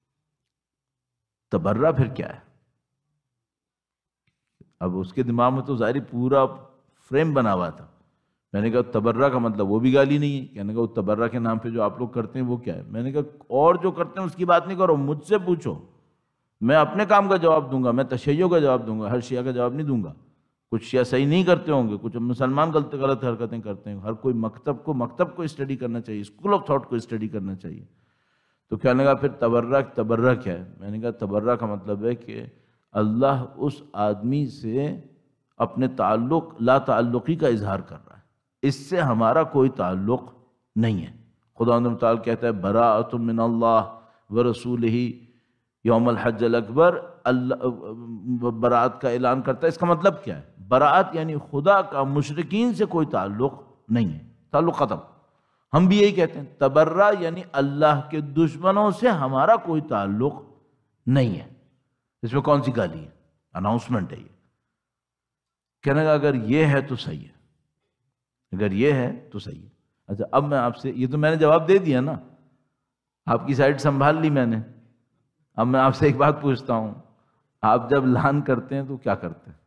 تبرہ پھر کیا ہے؟ اب اس کے دماغ میں تو ظاہری پورا فریم بنا ہوا تھا. میں نے کہا تبرہ کا مطلب وہ بھی گالی نہیں ہے. کہنے کا وہ تبرہ کے نام پہ جو آپ لوگ کرتے ہیں وہ کیا ہے؟ میں نے کہا اور جو کرتے ہیں اس کی بات نہیں کرو، مجھ سے پوچھو، میں اپنے کام کا جواب دوں گا، میں تشیع کا جواب دوں گا، ہر شیعہ کا جواب نہیں دوں گا. کچھ شیعہ صحیح نہیں کرتے ہوں گے، کچھ مسلمان غلط غلط حرکتیں کرتے ہیں. ہر کوئی مکتب کو مکتب کو اسٹڈی کرنا چاہیے، اسکول آف تھاٹ کو اسٹڈی کرنا چاہیے. تو کہنے لگا پھر تبرہ تبرہ کیا ہے؟ میں نے کہا تبرہ کا مطلب ہے کہ اللہ اس آدمی سے اپنے تعلق لا تعلقی کا اظہار کر رہا ہے، اس سے ہمارا کوئی تعلق نہیں ہے. خداوند تعالیٰ کہتا ہے براءۃ من اللہ ورسولہ یوم الحج الاکبر، اللہ براءت کا اعلان کرتا ہے. اس کا مطلب کیا ہے؟ براءت یعنی خدا کا مشرکین سے کوئی تعلق نہیں ہے، تعلق ختم. ہم بھی یہی کہتے ہیں. تبرہ یعنی اللہ کے دشمنوں سے ہمارا کوئی تعلق نہیں ہے. اس میں کون سی گالی ہے؟ اناؤنسمنٹ ہے یہ. کہنے گا اگر یہ ہے تو صحیح ہے، اگر یہ ہے تو صحیح ہے. اچھا اب میں آپ سے، یہ تو میں نے جواب دے دیا نا، آپ کی سائڈ سنبھال لی میں نے. اب میں آپ سے ایک بات پوچھتا ہوں، آپ جب لان کرتے ہیں تو کیا کرتے ہیں؟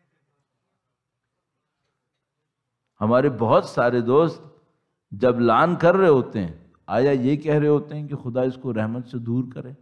ہمارے بہت سارے دوست جب لان کر رہے ہوتے ہیں، آیا یہ کہہ رہے ہوتے ہیں کہ خدا اس کو رحمت سے دور کرے؟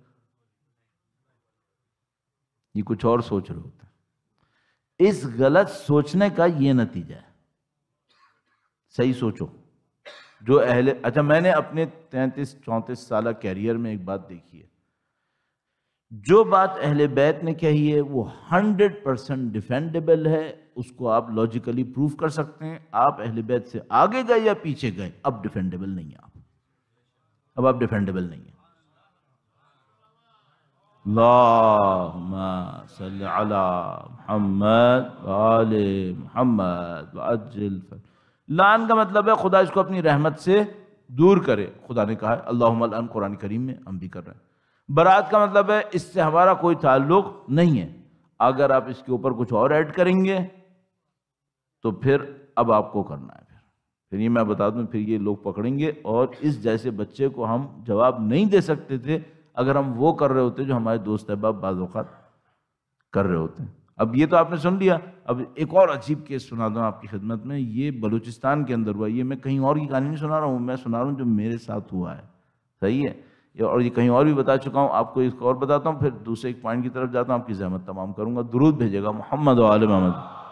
یہ کچھ اور سوچ رہے ہوتے ہیں. اس غلط سوچنے کا یہ نتیجہ ہے. صحیح سوچو. جو اہل اچھا میں نے اپنے تینتیس چونتیس سالہ کیریئر میں ایک بات دیکھی ہے، جو بات اہل بیت نے کہی ہے وہ ہنڈریڈ پرسینٹ ڈیفینڈیبل ہے، اس کو آپ لاجیکلی پروف کر سکتے ہیں. آپ اہل بیت سے آگے گئے یا پیچھے گئے، اب ڈیفینڈیبل نہیں ہیں. آپ اب آپ ڈیفینڈیبل نہیں ہیں. اللہم صلی علی محمد وآل محمد وعجل فرج. لعن کا مطلب ہے خدا اس کو اپنی رحمت سے دور کرے. خدا نے کہا ہے اللہم العن، قرآن کریم میں ہم بھی کر رہے ہیں. برات کا مطلب ہے اس سے ہمارا کوئی تعلق نہیں ہے. اگر آپ اس کے اوپر کچھ اور ایڈ کریں گے تو پھر اب آپ کو کرنا ہے. پھر پھر یہ میں بتا دوں، پھر یہ لوگ پکڑیں گے. اور اس جیسے بچے کو ہم جواب نہیں دے سکتے تھے اگر ہم وہ کر رہے ہوتے جو ہمارے دوست احباب بعض اوقات کر رہے ہوتے ہیں. اب یہ تو آپ نے سن لیا. اب ایک اور عجیب کیس سنا دوں آپ کی خدمت میں. یہ بلوچستان کے اندر ہوا. یہ میں کہیں اور کی کہانی نہیں سنا رہا ہوں، میں سنا رہا ہوں جو میرے ساتھ ہوا ہے. صحیح ہے. اور یہ کہیں اور بھی بتا چکا ہوں آپ کو، اس کو اور بتاتا ہوں، پھر دوسرے ایک پوائنٹ کی طرف جاتا ہوں، آپ کی زحمت تمام کروں گا. درود بھیجے گا محمد و آل محمد.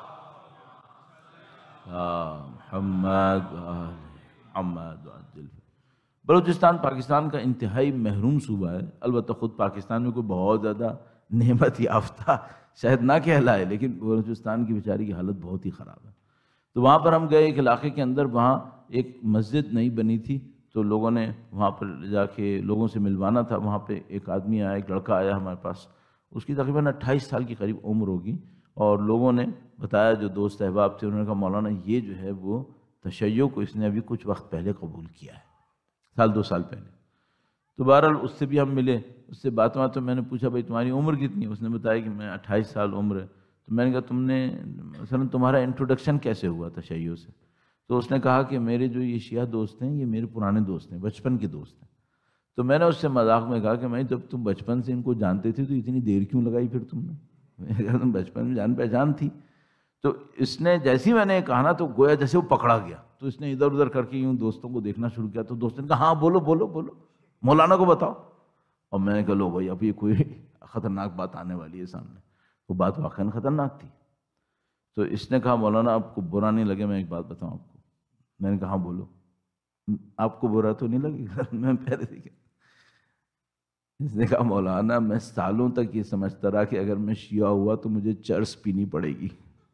محمد و آل محمد. بلوچستان پاکستان کا انتہائی محروم صوبہ ہے. البتہ خود پاکستان میں کوئی بہت زیادہ نعمت یافتہ شاید نہ کہلائے، لیکن بلوچستان کی بیچاری کی حالت بہت ہی خراب ہے. تو وہاں پر ہم گئے ایک علاقے کے اندر، وہاں ایک مسجد نئی بنی تھی. تو لوگوں نے وہاں پر جا کے لوگوں سے ملوانا تھا. وہاں پہ ایک آدمی آیا، ایک لڑکا آیا ہمارے پاس. اس کی تقریباً اٹھائیس سال کی قریب عمر ہوگی. اور لوگوں نے بتایا، جو دوست احباب تھے، انہوں نے کہا مولانا یہ جو ہے وہ تشیع کو اس نے ابھی کچھ وقت پہلے قبول کیا ہے، سال دو سال پہلے. تو بہرحال اس سے بھی ہم ملے، اس سے بات بات تو میں نے پوچھا بھائی تمہاری عمر کتنی ہے؟ اس نے بتایا کہ میں اٹھائیس سال عمر ہے. تو میں نے کہا تم نے مثلا تمہارا انٹروڈکشن کیسے ہوا تشیع سے؟ تو اس نے کہا کہ میرے جو یہ شیعہ دوست ہیں یہ میرے پرانے دوست ہیں، بچپن کے دوست ہیں. تو میں نے اس سے مذاق میں کہا کہ میں جب تم بچپن سے ان کو جانتے تھے تو اتنی دیر کیوں لگائی پھر تم نے؟ میں نے کہا تم بچپن میں جان پہچان تھی. تو اس نے جیسے ہی میں نے کہا نا تو گویا جیسے وہ پکڑا گیا. تو اس نے ادھر ادھر کر کے یوں دوستوں کو دیکھنا شروع کیا. تو دوستوں نے کہا ہاں بولو بولو بولو مولانا کو بتاؤ. اور میں نے کہا لو بھائی اب یہ کوئی خطرناک بات آنے والی ہے سامنے. وہ بات واقعاً خطرناک تھی. تو اس نے کہا مولانا آپ کو برا نہیں لگے میں ایک بات بتاؤں آپ کو. میں نے کہا ہاں بولو. آپ کو برا تو نہیں لگے گا؟ میں پہلے دیکھا. اس نے کہا مولانا میں سالوں تک یہ سمجھتا رہا کہ اگر میں شیعہ ہوا تو مجھے چرس پینی پڑے گی.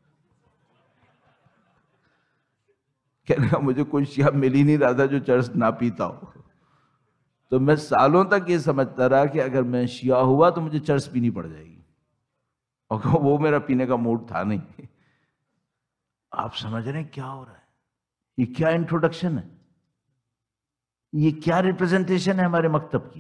کہنے کا مجھے کوئی شیعہ مل ہی نہیں رہا تھا جو چرس نہ پیتا ہو. تو میں سالوں تک یہ سمجھتا رہا کہ اگر میں شیعہ ہوا تو مجھے چرس پینی پڑ جائے گی، اور وہ میرا پینے کا موڈ تھا نہیں. آپ سمجھ رہے ہیں کیا ہو رہا ہے؟ یہ کیا انٹروڈکشن ہے؟ یہ کیا ریپرزنٹیشن ہے ہمارے مکتب کی؟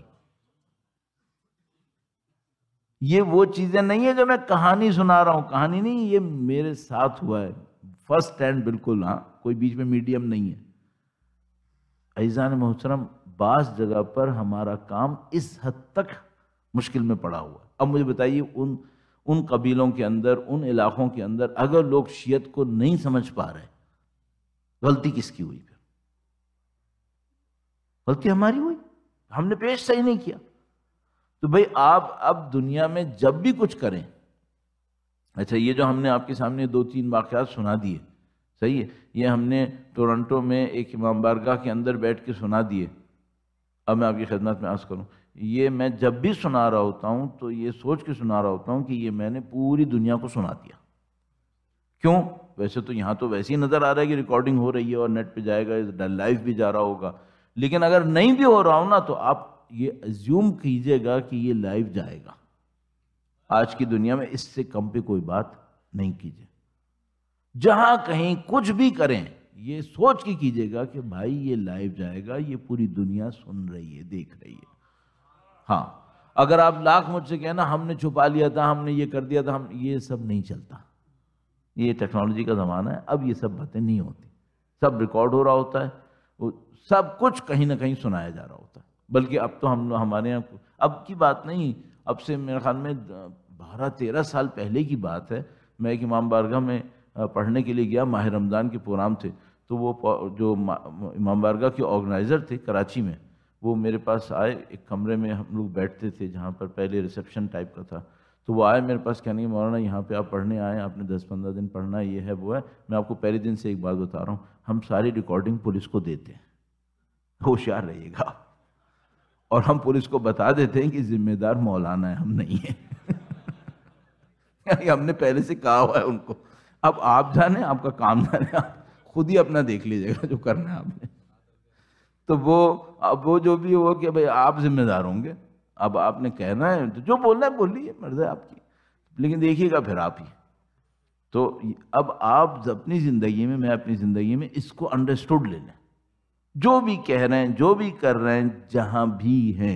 یہ وہ چیزیں نہیں ہیں جو میں کہانی سنا رہا ہوں. کہانی نہیں، یہ میرے ساتھ ہوا ہے فرسٹ ہینڈ بالکل. ہاں کوئی بیچ میں میڈیم نہیں ہے. عزیزان محترم بعض جگہ پر ہمارا کام اس حد تک مشکل میں پڑا ہوا ہے. اب مجھے بتائیے ان ان قبیلوں کے اندر، ان علاقوں کے اندر اگر لوگ شیعت کو نہیں سمجھ پا رہے غلطی کس کی ہوئی؟ پھر غلطی ہماری ہوئی، ہم نے پیش صحیح نہیں کیا۔ تو بھئی آپ اب دنیا میں جب بھی کچھ کریں، اچھا یہ جو ہم نے آپ کے سامنے دو تین واقعات سنا دیے، صحیح ہے، یہ ہم نے ٹورنٹو میں ایک امام بارگاہ کے اندر بیٹھ کے سنا دیے۔ اب میں آپ کی خدمت میں عرض کروں، یہ میں جب بھی سنا رہا ہوتا ہوں تو یہ سوچ کے سنا رہا ہوتا ہوں کہ یہ میں نے پوری دنیا کو سنا دیا۔ کیوں؟ ویسے تو یہاں تو ویسے ہی نظر آ رہا ہے کہ ریکارڈنگ ہو رہی ہے اور نیٹ پہ جائے گا، لائیو بھی جا رہا ہوگا، لیکن اگر نہیں بھی ہو رہا ہوں نا تو آپ یہ ایزیوم کیجئے گا کہ یہ لائیو جائے گا۔ آج کی دنیا میں اس سے کم پہ کوئی بات نہیں کیجئے، جہاں کہیں کچھ بھی کریں یہ سوچ کے کیجئے گا کہ بھائی یہ لائیو جائے گا، یہ پوری دنیا سن رہی ہے، دیکھ رہی ہے۔ ہاں اگر آپ لاکھ مجھ سے کہنا ہم نے چھپا لیا تھا، ہم نے یہ کر دیا تھا، ہم یہ سب نہیں چلتا۔ یہ ٹیکنالوجی کا زمانہ ہے، اب یہ سب باتیں نہیں ہوتی، سب ریکارڈ ہو رہا ہوتا ہے، وہ سب کچھ کہیں نہ کہیں سنایا جا رہا ہوتا ہے۔ بلکہ اب تو ہم ہمارے یہاں اب کی بات نہیں، اب سے میرے خیال میں بارہ تیرہ سال پہلے کی بات ہے، میں ایک امام بارگاہ میں پڑھنے کے لیے گیا، ماہ رمضان کے پروگرام تھے، تو وہ جو امام بارگاہ کے آرگنائزر تھے کراچی میں، وہ میرے پاس آئے، ایک کمرے میں ہم لوگ بیٹھتے تھے جہاں پر پہلے ریسیپشن ٹائپ کا تھا، تو وہ آئے میرے پاس کہنے کہ مولانا یہاں پہ آپ پڑھنے آئے، آپ نے دس پندرہ دن پڑھنا ہے، یہ ہے وہ ہے۔ میں آپ کو پہلے دن سے ایک بات بتا رہا ہوں، ہم ساری ریکارڈنگ پولیس کو دیتے ہیں، ہوشیار رہیے گا، اور ہم پولیس کو بتا دیتے ہیں کہ ذمہ دار مولانا ہے، ہم نہیں ہیں۔ ہم نے پہلے سے کہا ہوا ہے ان کو، اب آپ جانیں، آپ کا کام جانیں، آپ خود ہی اپنا دیکھ لیجیے گا جو کرنا ہے آپ نے۔ تو وہ اب وہ جو بھی ہو کہ بھئی آپ ذمہ دار ہوں گے، اب آپ نے کہنا ہے تو جو بولنا ہے بول لیجیے، مرضی ہے آپ کی، لیکن دیکھیے گا پھر آپ ہی۔ تو اب آپ اپنی زندگی میں، میں اپنی زندگی میں اس کو انڈرسٹوڈ لے لیں، جو بھی کہہ رہے ہیں، جو بھی کر رہے ہیں، جہاں بھی ہیں،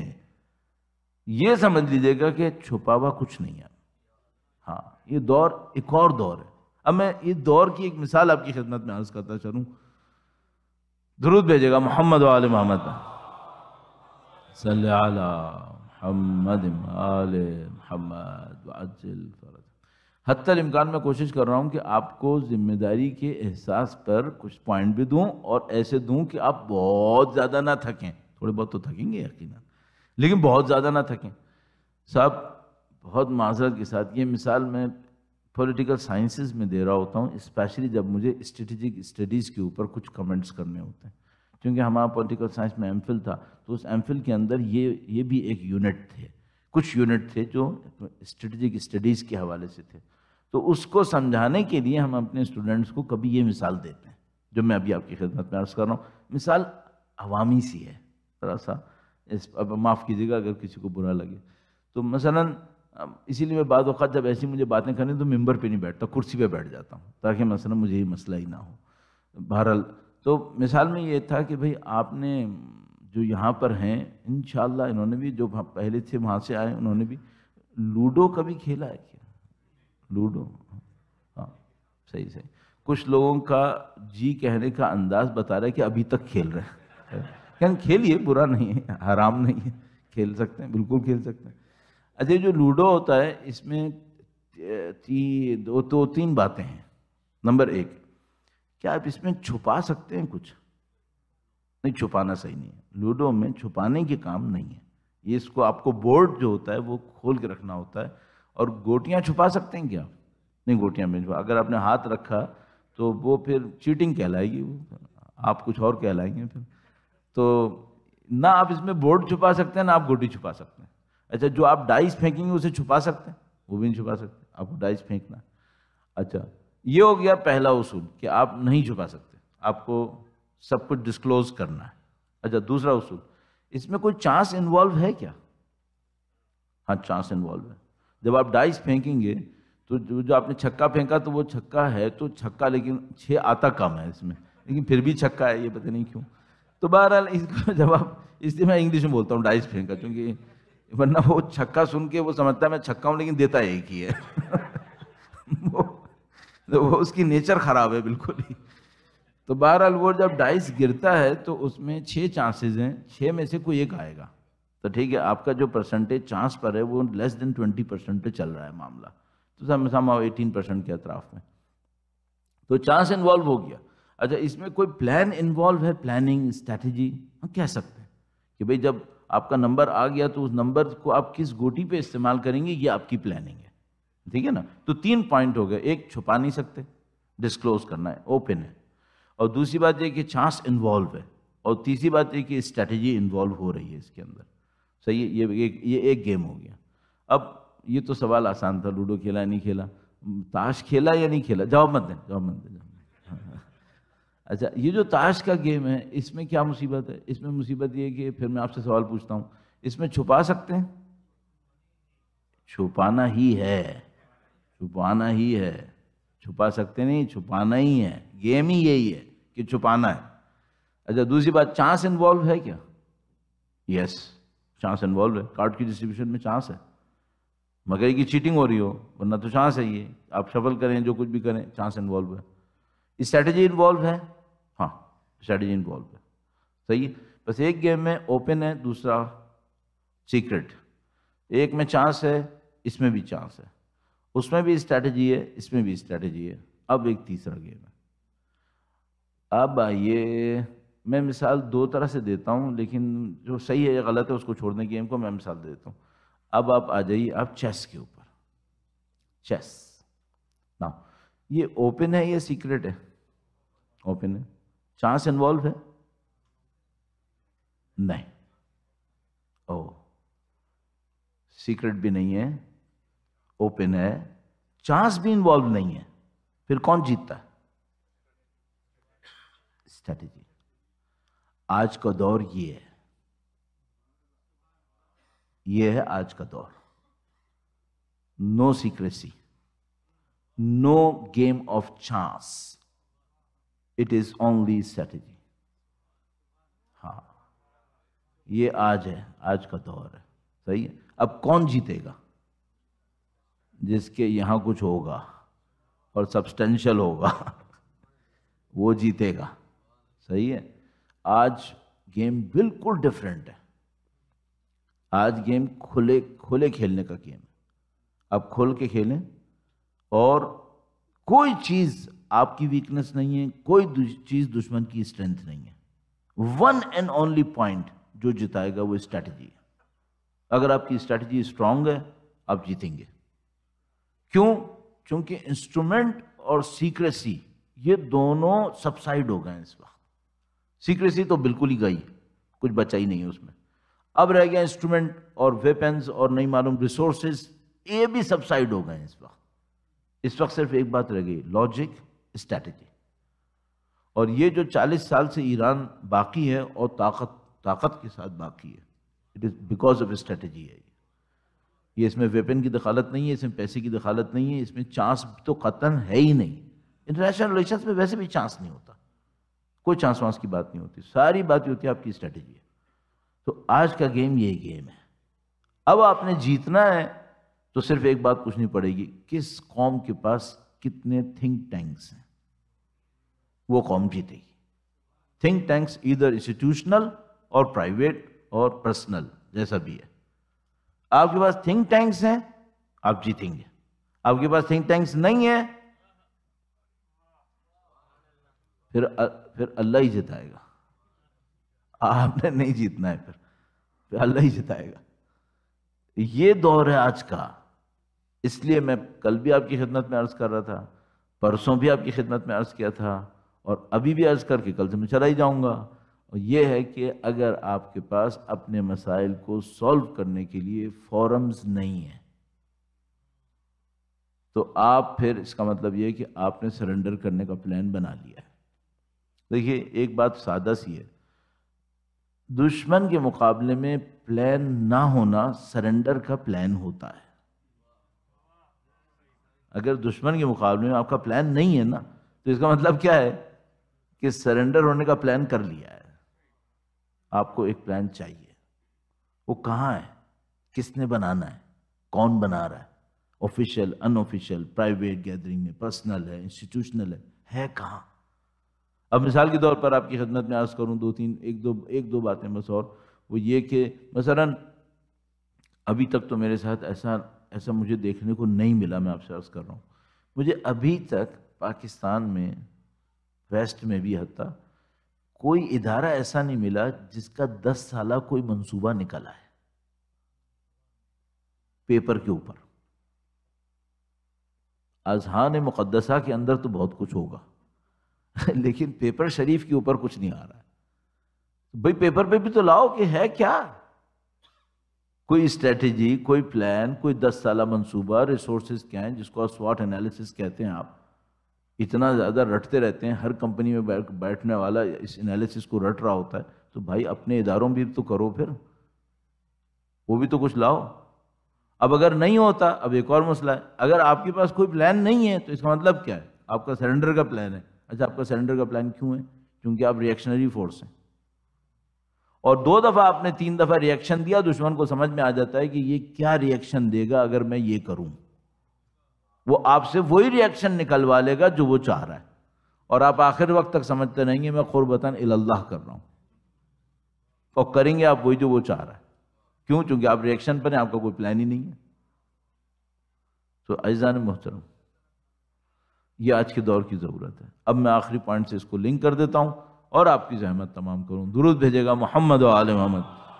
یہ سمجھ لیجیے گا کہ چھپا ہوا کچھ نہیں ہے۔ ہاں یہ دور ایک اور دور ہے۔ اب میں اس دور کی ایک مثال آپ کی خدمت میں عرض کرتا چلوں، درود بھیجے گا محمد و آل محمد، صلی علی محمد آل محمد وعجل فرج۔ حتی الامکان میں کوشش کر رہا ہوں کہ آپ کو ذمہ داری کے احساس پر کچھ پوائنٹ بھی دوں، اور ایسے دوں کہ آپ بہت زیادہ نہ تھکیں، تھوڑے بہت تو تھکیں گے یقیناً، لیکن بہت زیادہ نہ تھکیں۔ صاحب بہت معذرت کے ساتھ یہ مثال میں پولیٹیکل سائنسز میں دے رہا ہوتا ہوں، اسپیشلی جب مجھے اسٹریٹجک اسٹڈیز کے اوپر کچھ کمنٹس کرنے ہوتے ہیں، کیونکہ ہمارا پولیٹیکل سائنس میں ایم فل تھا، تو اس ایم فل کے اندر یہ یہ بھی ایک یونٹ تھے، کچھ یونٹ تھے جو اسٹریٹجک اسٹڈیز کے حوالے سے تھے، تو اس کو سمجھانے کے لیے ہم اپنے اسٹوڈنٹس کو کبھی یہ مثال دیتے ہیں جو میں ابھی آپ کی خدمت میں عرض کر رہا ہوں۔ مثال عوامی سی ہے، ذرا سا اس اب معاف کیجیے گا اگر کسی کو برا لگے۔ تو مثلاً اسی لیے میں بعض اوقات جب ایسی مجھے باتیں کرنی تو ممبر پہ نہیں بیٹھتا، کرسی پہ بیٹھ جاتا ہوں، تاکہ مثلا مجھے یہ مسئلہ ہی نہ ہو۔ بہرحال تو مثال میں یہ تھا کہ بھئی آپ نے جو یہاں پر ہیں، انشاءاللہ انہوں نے بھی جو پہلے تھے وہاں سے آئے، انہوں نے بھی لوڈو کبھی کھیلا ہے کیا؟ لوڈو، ہاں صحیح صحیح۔ کچھ لوگوں کا جی کہنے کا انداز بتا رہا ہے کہ ابھی تک کھیل رہے ہیں، یعنی کھیلیے، برا نہیں ہے، حرام نہیں ہے، کھیل سکتے ہیں، بالکل کھیل سکتے ہیں۔ اچھا جو لوڈو ہوتا ہے اس میں دو تو تین باتیں ہیں۔ نمبر ایک، کیا آپ اس میں چھپا سکتے ہیں کچھ؟ نہیں، چھپانا صحیح نہیں ہے، لوڈو میں چھپانے کے کام نہیں ہے، یہ اس کو آپ کو بورڈ جو ہوتا ہے وہ کھول کے رکھنا ہوتا ہے۔ اور گوٹیاں چھپا سکتے ہیں کیا؟ نہیں، گوٹیاں میں اگر آپ نے ہاتھ رکھا تو وہ پھر چیٹنگ کہلائے گی، آپ کچھ اور کہلائیں گے پھر۔ تو نہ آپ اس میں بورڈ چھپا سکتے ہیں، نہ آپ گوٹی چھپا سکتے ہیں۔ اچھا جو آپ ڈائس پھینکیں گے اسے چھپا سکتے ہیں؟ وہ بھی نہیں چھپا سکتے، آپ کو ڈائس پھینکنا ہے۔ اچھا یہ ہو گیا پہلا اصول کہ آپ نہیں چھپا سکتے، آپ کو سب کچھ ڈسکلوز کرنا ہے۔ اچھا دوسرا اصول، اس میں کوئی چانس انوالو ہے کیا؟ ہاں چانس انوالو ہے۔ جب آپ ڈائس پھینکیں گے تو جو آپ نے چھکا پھینکا تو وہ چھکا ہے تو چھکا، لیکن چھ آتا کم ہے اس میں، لیکن پھر بھی چھکا ہے، یہ پتہ نہیں کیوں۔ تو بہرحال اس کو جب آپ، اس لیے میں انگلش میں بولتا ہوں ڈائس پھینکا، کیونکہ ورنہ وہ چھکا سن کے وہ سمجھتا ہے میں چھکا ہوں لیکن دیتا ایک ہی ہے، وہ اس کی نیچر خراب ہے بالکل ہی۔ تو بہرحال وہ جب ڈائس گرتا ہے تو اس میں چھ چانسز ہیں، چھ میں سے کوئی ایک آئے گا، تو ٹھیک ہے آپ کا جو پرسنٹیج چانس پر ہے وہ لیس دین ٹوینٹی پرسنٹ پہ چل رہا ہے معاملہ، تو سم سم ایٹین پرسنٹ کے اطراف میں، تو چانس انوالو ہو گیا۔ اچھا اس میں کوئی پلان انوالو ہے، پلاننگ اسٹریٹجی؟ ہم کہہ سکتے ہیں کہ بھئی جب آپ کا نمبر آ گیا تو اس نمبر کو آپ کس گوٹی پہ استعمال کریں گے، یہ آپ کی پلاننگ ہے، ٹھیک ہے نا؟ تو تین پوائنٹ ہو گئے، ایک چھپا نہیں سکتے، ڈسکلوز کرنا ہے، اوپن ہے، اور دوسری بات یہ کہ چانس انوالو ہے، اور تیسری بات یہ کہ اسٹریٹجی انوالو ہو رہی ہے اس کے اندر، صحیح ہے؟ یہ ایک یہ ایک گیم ہو گیا۔ اب یہ تو سوال آسان تھا، لوڈو کھیلا نہیں کھیلا، تاش کھیلا یا نہیں کھیلا؟ جواب مت دیں، جواب مت دیں۔ اچھا یہ جو تاش کا گیم ہے اس میں کیا مصیبت ہے؟ اس میں مصیبت یہ ہے کہ پھر میں آپ سے سوال پوچھتا ہوں، اس میں چھپا سکتے ہیں؟ چھپانا ہی ہے، چھپانا ہی ہے، چھپا سکتے نہیں، چھپانا ہی ہے، گیم ہی یہی ہے کہ چھپانا ہے۔ اچھا دوسری بات، چانس انوالو ہے کیا؟ یس چانس انوالو ہے، کارڈ کی ڈسٹریبیوشن میں چانس ہے، مگر یہ چیٹنگ ہو رہی ہو، ورنہ تو چانس ہے، یہ آپ شفل کریں جو کچھ بھی کریں چانس انوالو ہے۔ اسٹریٹجی انوالو ہے، ہاں اسٹریٹجی انوالو ہے، صحیح ہے؟ بس ایک گیم میں اوپن ہے، دوسرا سیکرٹ، ایک میں چانس ہے، اس میں بھی چانس ہے، اس میں بھی اسٹریٹجی ہے، اس میں بھی اسٹریٹجی ہے۔ اب ایک تیسرا گیم ہے۔ اب آئیے میں مثال دو طرح سے دیتا ہوں، لیکن جو صحیح ہے یا غلط ہے اس کو چھوڑنے گیم کو میں مثال دے دیتا ہوں۔ اب آپ آ جائیے آپ چیس کے اوپر، چیس نا، یہ اوپن ہے یا سیکرٹ ہے؟ اوپن ہے۔ چانس انوالو ہے؟ نہیں۔ او سیکرٹ بھی نہیں ہے، اوپن ہے، چانس بھی انوالو نہیں ہے، پھر کون جیتتا ہے؟ اسٹریٹجی۔ آج کا دور یہ ہے، یہ ہے آج کا دور، no secrecy, no game of chance, it is only strategy. ہاں یہ آج ہے، آج کا دور ہے، صحیح ہے؟ اب کون جیتے گا؟ جس کے یہاں کچھ ہوگا اور سبسٹینشل ہوگا وہ جیتے گا، صحیح ہے؟ آج گیم بالکل ڈیفرنٹ ہے، آج گیم کھلے کھلے کھیلنے کا گیم ہے، آپ کھول کے کھیلیں، اور کوئی چیز آپ کی ویکنس نہیں ہے، کوئی چیز دشمن کی اسٹرینتھ نہیں ہے، ون اینڈ اونلی پوائنٹ جو جتائے گا وہ اسٹریٹجی ہے۔ اگر آپ کی اسٹریٹجی اسٹرانگ ہے آپ جیتیں گے۔ کیوں؟ چونکہ انسٹرومنٹ اور سیکریسی یہ دونوں سبسائڈ ہو گئے ہیں اس وقت، سیکریسی تو بالکل ہی گئی، کچھ بچا ہی نہیں ہے اس میں، اب رہ گیا انسٹرومنٹ اور ویپنز اور نہیں معلوم ریسورسز، یہ بھی سبسائڈ ہو گئے ہیں اس وقت۔ اس وقت صرف ایک بات رہ گئی، لاجک، اسٹریٹجی، اور یہ جو چالیس سال سے ایران باقی ہے اور طاقت طاقت کے ساتھ باقی ہے، it is because of strategy ہے۔ یہ اس میں ویپن کی دخالت نہیں ہے، اس میں پیسے کی دخالت نہیں ہے، اس میں چانس تو قطعاً ہے ہی نہیں، انٹرنیشنل ریلیشنز میں ویسے بھی چانس نہیں ہوتا، کوئی چانس وانس کی بات نہیں ہوتی، ساری بات ہوتی ہے آپ کی اسٹریٹجی ہے۔ تو آج کا گیم یہ گیم ہے، اب آپ نے جیتنا ہے تو صرف ایک بات پوچھنی پڑے گی، کس قوم کے پاس کتنے تھنک ٹینکس ہیں، وہ قوم جیتے گی۔ تھنک ٹینکس ایدر انسٹیٹیوشنل اور پرائیویٹ اور پرسنل جیسا بھی ہے، آپ کے پاس تھنک ٹینکس ہیں آپ جیتیں گے، آپ کے پاس تھنک ٹینکس نہیں ہیں پھر پھر اللہ ہی جتائے گا، آپ نے نہیں جیتنا ہے، پھر پھر اللہ ہی جتائے گا۔ یہ دور ہے آج کا، اس لیے میں کل بھی آپ کی خدمت میں عرض کر رہا تھا، پرسوں بھی آپ کی خدمت میں عرض کیا تھا، اور ابھی بھی عرض کر کے کل سے میں چلا ہی جاؤں گا، اور یہ ہے کہ اگر آپ کے پاس اپنے مسائل کو سولو کرنے کے لیے فورمز نہیں ہیں تو آپ پھر اس کا مطلب یہ ہے کہ آپ نے سرنڈر کرنے کا پلان بنا لیا ہے۔ دیکھیے ایک بات سادہ سی ہے، دشمن کے مقابلے میں پلان نہ ہونا سرنڈر کا پلان ہوتا ہے۔ اگر دشمن کے مقابلے میں آپ کا پلان نہیں ہے نا تو اس کا مطلب کیا ہے کہ سرنڈر ہونے کا پلان کر لیا ہے۔ آپ کو ایک پلان چاہیے، وہ کہاں ہے، کس نے بنانا ہے، کون بنا رہا ہے، official, unofficial, private gathering میں، پرسنل ہے، انسٹیٹیوشنل ہے، ہے کہاں؟ اب مثال کے طور پر آپ کی خدمت میں عرض کروں دو تین ایک دو ایک دو باتیں بس، اور وہ یہ کہ مثلاً ابھی تک تو میرے ساتھ ایسا ایسا مجھے دیکھنے کو نہیں ملا، میں آپ سے عرض کر رہا ہوں، مجھے ابھی تک پاکستان میں ویسٹ میں بھی حتیٰ کوئی ادارہ ایسا نہیں ملا جس کا دس سالہ کوئی منصوبہ نکلا ہے پیپر کے اوپر. اذہان مقدسہ کے اندر تو بہت کچھ ہوگا لیکن پیپر شریف کے اوپر کچھ نہیں آ رہا ہے. بھئی پیپر پہ بھی تو لاؤ کہ ہے کیا، کوئی اسٹریٹجی، کوئی پلان، کوئی دس سالہ منصوبہ، ریسورسز کیا ہیں جس کو سوٹ انالیسس کہتے ہیں. آپ اتنا زیادہ رٹتے رہتے ہیں، ہر کمپنی میں بیٹھنے والا اس انالیسس کو رٹ رہا ہوتا ہے، تو بھائی اپنے اداروں بھی تو کرو، پھر وہ بھی تو کچھ لاؤ. اب اگر نہیں ہوتا، اب ایک اور مسئلہ ہے، اگر آپ کے پاس کوئی پلان نہیں ہے تو اس کا مطلب کیا ہے؟ آپ کا سرنڈر کا پلان ہے. اچھا، آپ کا سرنڈر کا پلان کیوں ہے؟ کیونکہ آپ ریئیکشنری فورس ہیں، اور دو دفعہ آپ نے تین دفعہ ریئیکشن دیا، دشمن کو سمجھ میں آ جاتا ہے کہ یہ کیا ریئیکشن دے گا اگر میں یہ کروں. وہ آپ سے وہی ریئیکشن نکلوا لے گا جو وہ چاہ رہا ہے، اور آپ آخر وقت تک سمجھتے رہیں گے میں قربتاً اللہ کر رہا ہوں، اور کریں گے آپ وہی جو وہ چاہ رہا ہے. کیوں؟ چونکہ آپ ریئیکشن پر ہیں، آپ کا کوئی پلان ہی نہیں ہے. تو عزیزان محترم، یہ آج کے دور کی ضرورت ہے. اب میں آخری پوائنٹ سے اس کو لنک کر دیتا ہوں اور آپ کی زحمت تمام کروں. درود بھیجے گا محمد و آل محمد.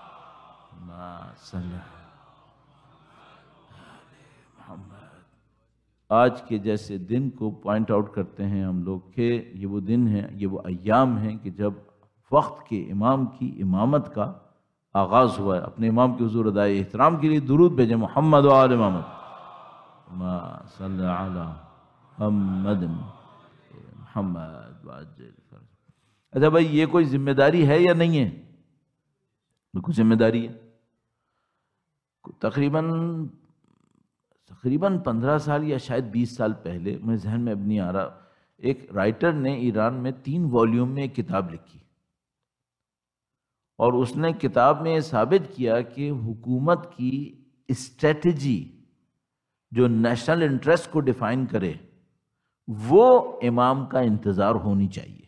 آج کے جیسے دن کو پوائنٹ آؤٹ کرتے ہیں ہم لوگ کہ یہ وہ دن ہیں، یہ وہ ایام ہیں کہ جب وقت کے امام کی امامت کا آغاز ہوا ہے. اپنے امام کے حضور ادائے احترام کے لیے درود بھیجیں محمد و آل محمد. ما صلی علی محمد محمد وعجل. اچھا بھائی، یہ کوئی ذمہ داری ہے یا نہیں ہے؟ بالکل ذمہ داری ہے. تقریباً تقریباً پندرہ سال یا شاید بیس سال پہلے، میں ذہن میں اب نہیں آ رہا، ایک رائٹر نے ایران میں تین والیوم میں ایک کتاب لکھی، اور اس نے کتاب میں یہ ثابت کیا کہ حکومت کی اسٹریٹجی جو نیشنل انٹرسٹ کو ڈیفائن کرے وہ امام کا انتظار ہونی چاہیے.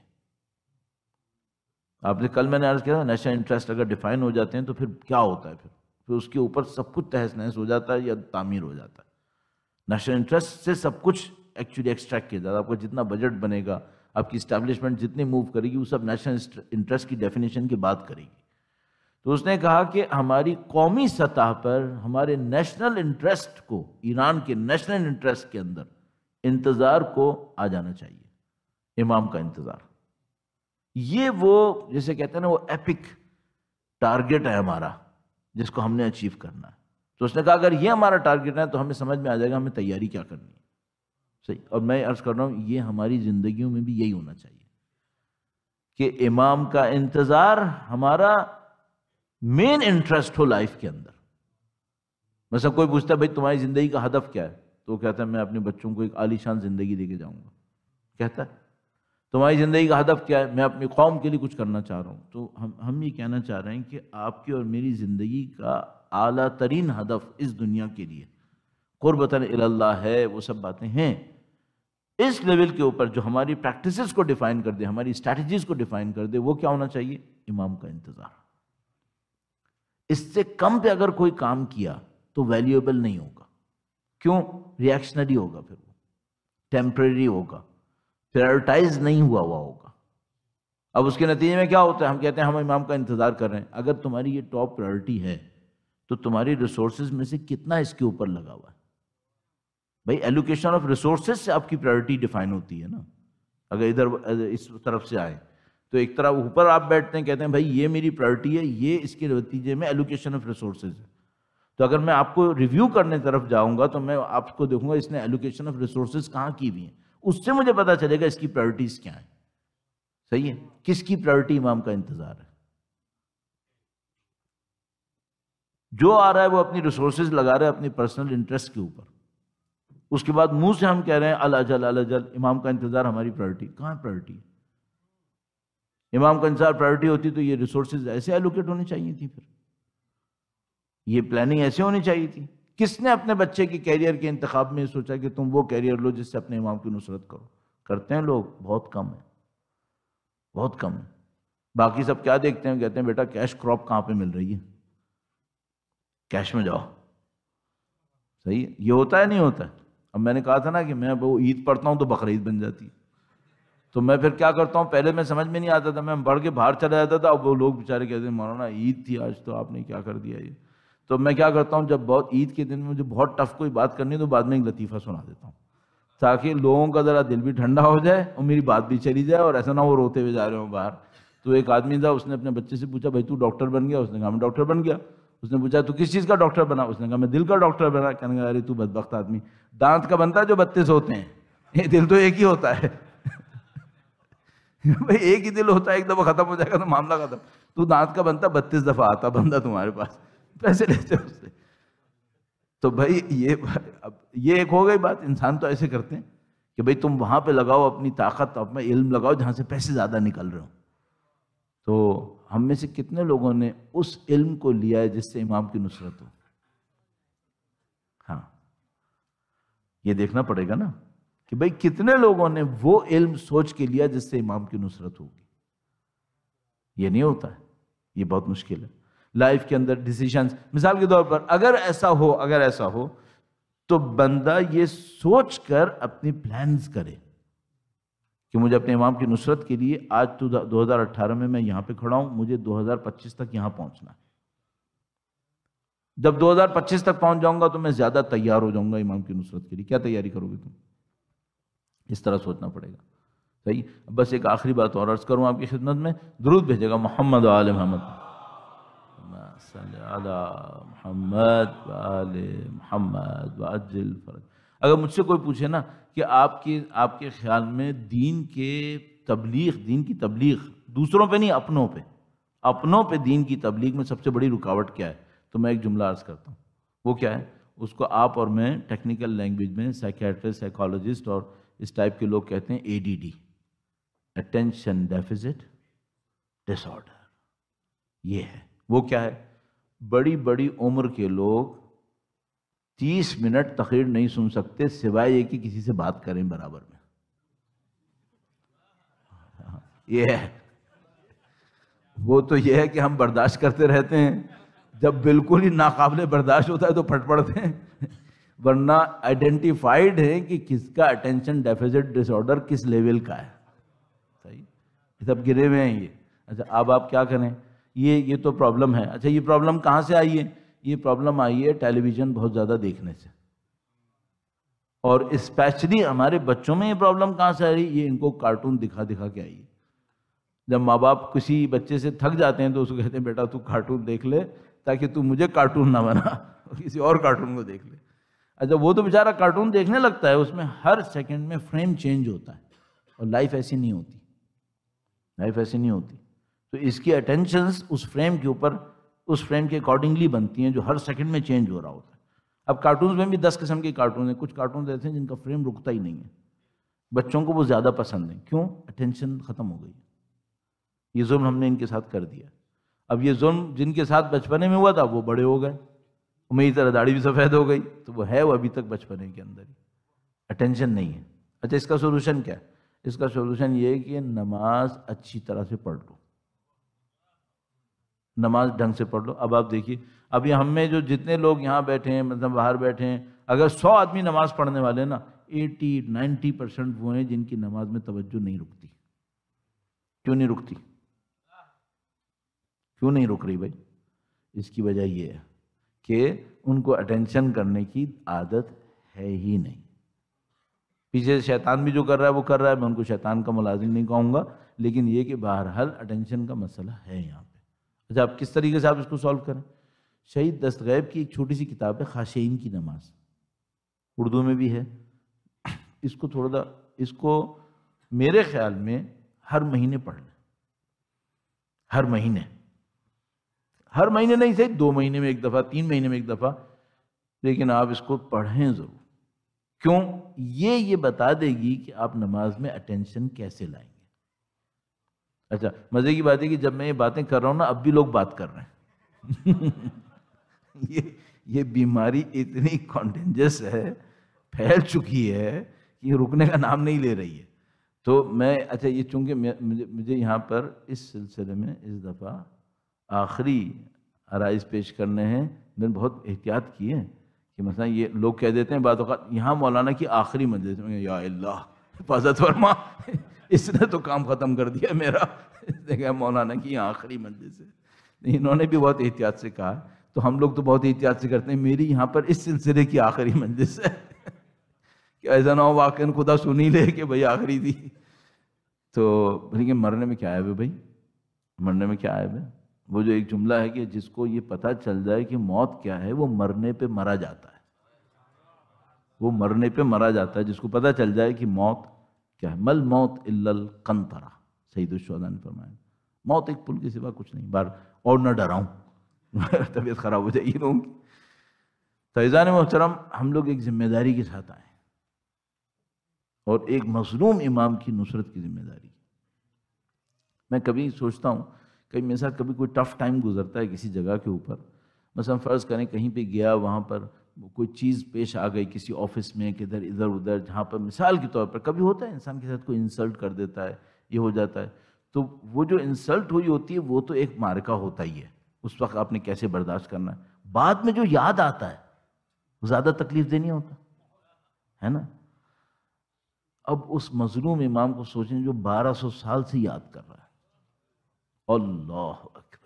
آپ نے کل میں نے عرض کیا تھا، نیشنل انٹرسٹ اگر ڈیفائن ہو جاتے ہیں تو پھر کیا ہوتا ہے؟ پھر پھر اس کے اوپر سب کچھ تہس نہس ہو جاتا ہے یا تعمیر ہو جاتا ہے. نیشنل انٹرسٹ سے سب کچھ ایکچولی ایکسٹریکٹ کیا جاتا ہے. آپ کو جتنا بجٹ بنے گا، آپ کی اسٹیبلشمنٹ جتنی موو کرے گی، وہ سب نیشنل انٹرسٹ کی ڈیفینیشن کی بات کرے گی. تو اس نے کہا کہ ہماری قومی سطح پر ہمارے نیشنل انٹرسٹ کو، ایران کے نیشنل انٹرسٹ کے اندر انتظار کو آ جانا چاہیے، امام کا انتظار. یہ وہ جسے کہتے ہیں نا، وہ ایپک ٹارگٹ ہے ہمارا جس کو ہم نے اچیو کرنا ہے. تو اس نے کہا اگر یہ ہمارا ٹارگٹ ہے تو ہمیں سمجھ میں آ جائے گا ہمیں تیاری کیا کرنی ہے. صحیح. اور میں عرض کر رہا ہوں یہ ہماری زندگیوں میں بھی یہی ہونا چاہیے کہ امام کا انتظار ہمارا مین انٹرسٹ ہو لائف کے اندر. مثلا کوئی پوچھتا ہے بھائی تمہاری زندگی کا ہدف کیا ہے؟ تو وہ کہتا ہے میں اپنے بچوں کو ایک عالی شان زندگی دے کے جاؤں گا. کہتا ہے تمہاری زندگی کا ہدف کیا ہے؟ میں اپنی قوم کے لیے کچھ کرنا چاہ رہا ہوں. تو ہم ہم یہ کہنا چاہ رہے ہیں کہ آپ کی اور میری زندگی کا اعلیٰ ترین ہدف اس دنیا کے لیے قربتاً اللہ ہے. وہ سب باتیں ہیں اس لیول کے اوپر جو ہماری پریکٹسز کو ڈیفائن کر دے، ہماری اسٹریٹجیز کو ڈیفائن کر دے. وہ کیا ہونا چاہیے؟ امام کا انتظار. اس سے کم پہ اگر کوئی کام کیا تو ویلیویبل نہیں ہوگا. کیوں؟ ریئیکشنری ہوگا، پھر وہ ٹیمپریری ہوگا، پرائرٹائز نہیں ہوا ہوا ہوگا. اب اس کے نتیجے میں کیا ہوتا ہے؟ ہم کہتے ہیں ہم امام کا انتظار کر رہے ہیں. اگر تمہاری یہ ٹاپ پرائرٹی ہے تو تمہاری ریسورسز میں سے کتنا اس کے اوپر لگا ہوا ہے؟ بھائی ایلوکیشن آف ریسورسز سے آپ کی پرائرٹی ڈیفائن ہوتی ہے نا. اگر ادھر اس طرف سے آئے تو ایک طرح اوپر آپ بیٹھتے ہیں، کہتے ہیں بھائی یہ میری پرائرٹی ہے، یہ اس کے نتیجے میں ایلوکیشن آف ریسورسز ہے. تو اگر میں آپ کو ریویو کرنے طرف جاؤں گا تو میں آپ کو دیکھوں گا اس نے ایلوکیشن آف ریسورسز کہاں کی ہوئی ہیں. اس سے مجھے پتا چلے گا اس کی پرائرٹیز کیا ہیں. صحیح ہے. کس کی پرائرٹی امام کا انتظار ہے؟ جو آ رہا ہے وہ اپنی ریسورسز لگا رہا ہے اپنی پرسنل انٹرسٹ کے اوپر. اس کے بعد منہ سے ہم کہہ رہے ہیں الاجل الاجل. امام کا انتظار ہماری پرائرٹی کہاں ہے؟ پرائرٹی امام کا انتظار پرائرٹی ہوتی تو یہ ریسورسز ایسے ایلوکیٹ ہونی چاہیے تھی، پھر یہ پلاننگ ایسے ہونی چاہیے تھی. کس نے اپنے بچے کے کیریئر کے انتخاب میں سوچا کہ تم وہ کیریئر لو جس سے اپنے امام کی نصرت کرو؟ کرتے ہیں لوگ، بہت کم ہے، بہت کم ہے. باقی سب کیا دیکھتے ہیں؟ کہتے ہیں بیٹا کیش کراپ کہاں پہ مل رہی ہے، کیش میں جاؤ. صحیح ہے. یہ ہوتا ہے نہیں ہوتا ہے؟ اب میں نے کہا تھا نا کہ میں وہ عید پڑھتا ہوں تو بقرعید بن جاتی ہے. تو میں پھر کیا کرتا ہوں، پہلے میں سمجھ میں نہیں آتا تھا، میں پڑھ کے باہر چلا جاتا تھا، اب وہ لوگ بیچارے کہتے ہیں مولانا عید تھی آج تو آپ نے کیا کر دیا یہ. تو میں کیا کرتا ہوں، جب بہت عید کے دن میں مجھے بہت ٹف کوئی بات کرنی ہے تو بعد میں ایک لطیفہ سنا دیتا ہوں تاکہ لوگوں کا ذرا دل بھی ٹھنڈا ہو جائے اور میری بات بھی چلی جائے اور ایسا نہ وہ روتے ہوئے جا رہے ہوں باہر. تو ایک آدمی تھا، اس نے اپنے بچے سے پوچھا بھائی تو ڈاکٹر بن گیا؟ اس نے کہا میں ڈاکٹر بن گیا. اس نے پوچھا تو کس چیز کا ڈاکٹر بنا؟ اس نے کہا میں دل کا ڈاکٹر بنا. کہنے لگا ارے تو بدبخت آدمی، دانت کا بنتا ہے جو بتیس ہوتے ہیں، یہ دل تو ایک ہی ہوتا ہے. بھائی ایک ہی دل ہوتا ہے، ایک دفعہ ختم ہو جائے گا تو معاملہ ختم. تو دانت کا بنتا بتیس دفعہ آتا بندہ تمہارے پاس، پیسے لیتے اس سے. تو بھائی یہ اب یہ ایک ہو گئی بات. انسان تو ایسے کرتے ہیں کہ بھئی تم وہاں پہ لگاؤ اپنی طاقت، اپنا علم لگاؤ جہاں سے پیسے زیادہ نکل رہے ہوں. تو ہم میں سے کتنے لوگوں نے اس علم کو لیا ہے جس سے امام کی نصرت ہو؟ ہاں یہ دیکھنا پڑے گا نا کہ بھئی کتنے لوگوں نے وہ علم سوچ کے لیا جس سے امام کی نصرت ہوگی. یہ نہیں ہوتا ہے، یہ بہت مشکل ہے. لائف کے اندر ڈیسیشنز، مثال کے طور پر اگر ایسا ہو اگر ایسا ہو تو بندہ یہ سوچ کر اپنی پلانز کرے کہ مجھے اپنے امام کی نصرت کے لیے آج تو دو ہزار اٹھارہ میں میں یہاں پہ کھڑا ہوں، مجھے دو ہزار پچیس تک یہاں پہنچنا ہے. جب دو ہزار پچیس تک پہنچ جاؤں گا تو میں زیادہ تیار ہو جاؤں گا امام کی نصرت کے لیے. کیا تیاری کرو گے تم؟ اس طرح سوچنا پڑے گا. صحیح. بس ایک آخری بات اور عرض کروں آپ کی خدمت میں، درود بھیجے گا محمد و آل محمد، صلی علی محمد و آل محمد وعجل فرج. اگر مجھ سے کوئی پوچھے نا کہ آپ کی آپ کے خیال میں دین کے تبلیغ دین کی تبلیغ دوسروں پہ نہیں اپنوں پہ اپنوں پہ دین کی تبلیغ میں سب سے بڑی رکاوٹ کیا ہے، تو میں ایک جملہ عرض کرتا ہوں. وہ کیا ہے؟ اس کو آپ اور میں ٹیکنیکل لینگویج میں سائیکیٹرسٹ، سائیکالوجسٹ اور اس ٹائپ کے لوگ کہتے ہیں A D D, attention deficit disorder. یہ ہے. وہ کیا ہے؟ بڑی بڑی عمر کے لوگ تیس منٹ تقریر نہیں سن سکتے سوائے یہ کہ کسی سے بات کریں برابر میں. یہ ہے. وہ تو یہ ہے کہ ہم برداشت کرتے رہتے ہیں، جب بالکل ہی ناقابل برداشت ہوتا ہے تو پھٹ پڑتے ہیں. ورنہ آئیڈینٹیفائیڈ ہے کہ کس کا اٹینشن ڈیفیسٹ ڈس آرڈر کس لیول کا ہے. صحیح. یہ سب گرے ہوئے ہیں یہ. اچھا اب آپ کیا کریں؟ یہ یہ تو پرابلم ہے. اچھا یہ پرابلم کہاں سے آئی ہے؟ یہ پرابلم آئی ہے ٹیلی ویژن بہت زیادہ دیکھنے سے. اور اسپیشلی ہمارے بچوں میں یہ پرابلم کہاں سے آ رہی ہے؟ یہ ان کو کارٹون دکھا دکھا کے آئی ہے. جب ماں باپ کسی بچے سے تھک جاتے ہیں تو اس کو کہتے ہیں بیٹا تو کارٹون دیکھ لے تاکہ تو مجھے کارٹون نہ بنا، کسی اور کارٹون کو دیکھ لے. اچھا وہ تو بیچارہ کارٹون دیکھنے لگتا ہے، اس میں ہر سیکنڈ میں فریم چینج ہوتا ہے، اور لائف ایسی نہیں ہوتی. لائف ایسی نہیں ہوتی. تو اس کی اٹینشنز اس فریم کے اوپر اس فریم کے اکارڈنگلی بنتی ہیں جو ہر سیکنڈ میں چینج ہو رہا ہوتا ہے. اب کارٹونز میں بھی دس قسم کے کارٹون ہیں. کچھ کارٹونز ایسے ہیں جن کا فریم رکتا ہی نہیں ہے. بچوں کو وہ زیادہ پسند ہیں. کیوں؟ اٹینشن ختم ہو گئی. یہ ظلم ہم نے ان کے ساتھ کر دیا. اب یہ ظلم جن کے ساتھ بچپنے میں ہوا تھا وہ بڑے ہو گئے، میری طرح داڑھی بھی سفید ہو گئی، تو وہ ہے وہ ابھی تک بچپنے کے اندر ہی، اٹینشن نہیں ہے. اچھا اس کا سولوشن کیا ہے؟ اس کا سولوشن یہ ہے کہ نماز اچھی طرح سے پڑھ لو، نماز ڈھنگ سے پڑھ لو. اب آپ دیکھیے اب یہ ہم میں جو جتنے لوگ یہاں بیٹھے ہیں، مطلب باہر بیٹھے ہیں، اگر سو آدمی نماز پڑھنے والے نا ایٹی نائنٹی پرسنٹ وہ ہیں جن کی نماز میں توجہ نہیں رکتی. کیوں نہیں رکتی؟ کیوں نہیں رک رہی بھائی؟ اس کی وجہ یہ ہے کہ ان کو اٹینشن کرنے کی عادت ہے ہی نہیں. پیچھے شیطان بھی جو کر رہا ہے وہ کر رہا ہے، میں ان کو شیطان کا ملازم نہیں کہوں گا، لیکن یہ کہ بہرحال اٹینشن کا مسئلہ ہے یہاں پہ. اچھا آپ کس طریقے سے آپ اس کو سالو کریں؟ شہید دستغیب کی ایک چھوٹی سی کتاب ہے خاشعین کی نماز، اردو میں بھی ہے. اس کو تھوڑا سا اس کو میرے خیال میں ہر مہینے پڑھ لیں. ہر مہینے ہر مہینے نہیں صحیح، دو مہینے میں ایک دفعہ، تین مہینے میں ایک دفعہ، لیکن آپ اس کو پڑھیں ضرور. کیوں؟ یہ یہ بتا دے گی کہ آپ نماز میں اٹینشن کیسے لائیں گے. اچھا مزے کی بات ہے کہ جب میں یہ باتیں کر رہا ہوں نا اب بھی لوگ بات کر رہے ہیں. یہ یہ بیماری اتنی کانٹینجس ہے، پھیل چکی ہے کہ یہ رکنے کا نام نہیں لے رہی ہے. تو میں اچھا یہ چونکہ مجھے مجھے یہاں پر اس سلسلے میں اس دفعہ آخری عرائض پیش کرنے ہیں. میں نے بہت احتیاط کی ہے کہ مثلا یہ لوگ کہہ دیتے ہیں بعض اوقات یہاں مولانا کی آخری مجلس میں، یا اللہ حفاظت فرما، اس نے تو کام ختم کر دیا میرا. اس نے کہا مولانا کی یہ آخری مجلس ہے. انہوں نے بھی بہت احتیاط سے کہا, تو ہم لوگ تو بہت احتیاط سے کرتے ہیں, میری یہاں پر اس سلسلے کی آخری مجلس ہے کہ ایسا نہ ہو واقعاً خدا سنی لے کہ بھئی آخری تھی. تو لیکن مرنے میں کیا ہے بھائی, مرنے میں کیا ہے بھائی؟ وہ جو ایک جملہ ہے کہ جس کو یہ پتہ چل جائے کہ موت کیا ہے وہ مرنے پہ مرا جاتا ہے. وہ مرنے پہ مرا جاتا ہے جس کو پتہ چل جائے کہ موت کیا ہے. مل موت الا القنطرہ, سید الشہداء نے فرمایا موت ایک پل کے سوا کچھ نہیں. بار اور نہ ڈراؤں طبیعت خراب ہو جائے گی لوگوں کی. فیضان محترم, ہم لوگ ایک ذمہ داری کے ساتھ آئے اور ایک مظلوم امام کی نصرت کی ذمہ داری. میں کبھی سوچتا ہوں کہ میرے ساتھ کبھی کوئی ٹف ٹائم گزرتا ہے کسی جگہ کے اوپر, مثلا فرض کریں کہیں پہ گیا, وہاں پر کوئی چیز پیش آ گئی کسی آفس میں کدھر ادھر ادھر, جہاں پر مثال کے طور پر کبھی ہوتا ہے انسان کے ساتھ کوئی انسلٹ کر دیتا ہے, یہ ہو جاتا ہے, تو وہ جو انسلٹ ہوئی ہوتی ہے وہ تو ایک مارکہ ہوتا ہی ہے, اس وقت آپ نے کیسے برداشت کرنا ہے. بعد میں جو یاد آتا ہے وہ زیادہ تکلیف دینی ہوتا ہے نا. اب اس مظلوم امام کو سوچیں جو بارہ سو سال سے یاد کر رہا ہے. اللہ اکبر.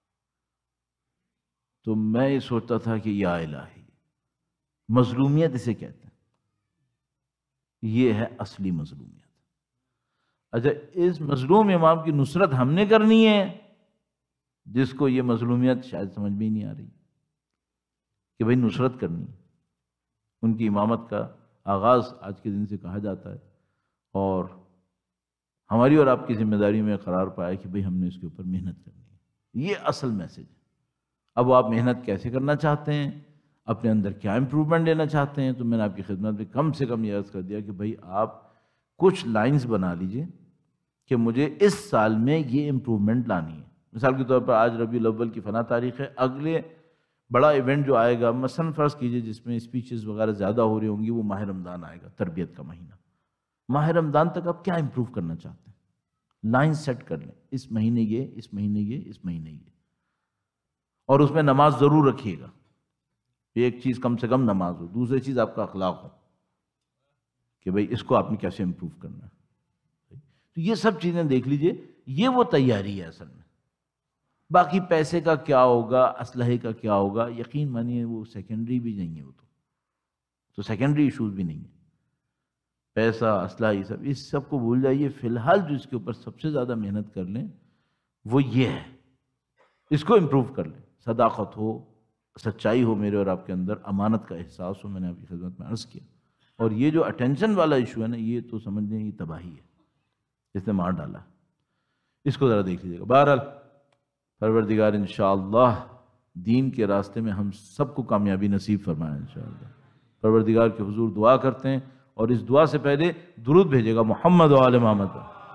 تو میں یہ سوچتا تھا کہ یا الہی, مظلومیت اسے کہتے ہیں, یہ ہے اصلی مظلومیت. اچھا, اس مظلوم امام کی نصرت ہم نے کرنی ہے, جس کو یہ مظلومیت شاید سمجھ میں ہی نہیں آ رہی کہ بھئی نصرت کرنی ہے. ان کی امامت کا آغاز آج کے دن سے کہا جاتا ہے, اور ہماری اور آپ کی ذمہ داری میں قرار پایا کہ بھئی ہم نے اس کے اوپر محنت کرنی ہے. یہ اصل میسج ہے. اب آپ محنت کیسے کرنا چاہتے ہیں, اپنے اندر کیا امپروومنٹ لینا چاہتے ہیں, تو میں نے آپ کی خدمت میں کم سے کم یہ عرض کر دیا کہ بھئی آپ کچھ لائنز بنا لیجئے کہ مجھے اس سال میں یہ امپروومنٹ لانی ہے. مثال کے طور پر آج ربیع الاول کی فنا تاریخ ہے, اگلے بڑا ایونٹ جو آئے گا مثلا فرض کیجئے جس میں اسپیچز وغیرہ زیادہ ہو رہی ہوں گی, وہ ماہ رمضان آئے گا, تربیت کا مہینہ. ماہ رمضان تک آپ کیا امپروو کرنا چاہتے ہیں, لائن سیٹ کر لیں, اس مہینے یہ, اس مہینے یہ, اس مہینے یہ, اور اس میں نماز ضرور رکھیے گا. ایک چیز کم سے کم نماز ہو, دوسری چیز آپ کا اخلاق ہو کہ بھئی اس کو آپ نے کیسے امپروو کرنا ہے. تو یہ سب چیزیں دیکھ لیجئے, یہ وہ تیاری ہے اصل میں. باقی پیسے کا کیا ہوگا, اسلحے کا کیا ہوگا, یقین مانیے وہ سیکنڈری بھی نہیں ہے, وہ تو تو سیکنڈری ایشوز بھی نہیں ہیں. پیسہ, اسلحہ, یہ سب اس سب کو بھول جائیے. فی الحال جو اس کے اوپر سب سے زیادہ محنت کر لیں وہ یہ ہے, اس کو امپروو کر لیں. صداقت ہو, سچائی ہو میرے اور آپ کے اندر, امانت کا احساس ہو, میں نے آپ کی خدمت میں عرض کیا. اور یہ جو اٹینشن والا ایشو ہے نا, یہ تو سمجھ لیں یہ تباہی ہے, اس نے مار ڈالا. اس کو ذرا دیکھ لیجیے گا. بہرحال پروردگار انشاءاللہ دین کے راستے میں ہم سب کو کامیابی نصیب فرمائے انشاءاللہ. پروردگار کے حضور دعا کرتے ہیں, اور اس دعا سے پہلے درود بھیجے گا محمد و آل محمد.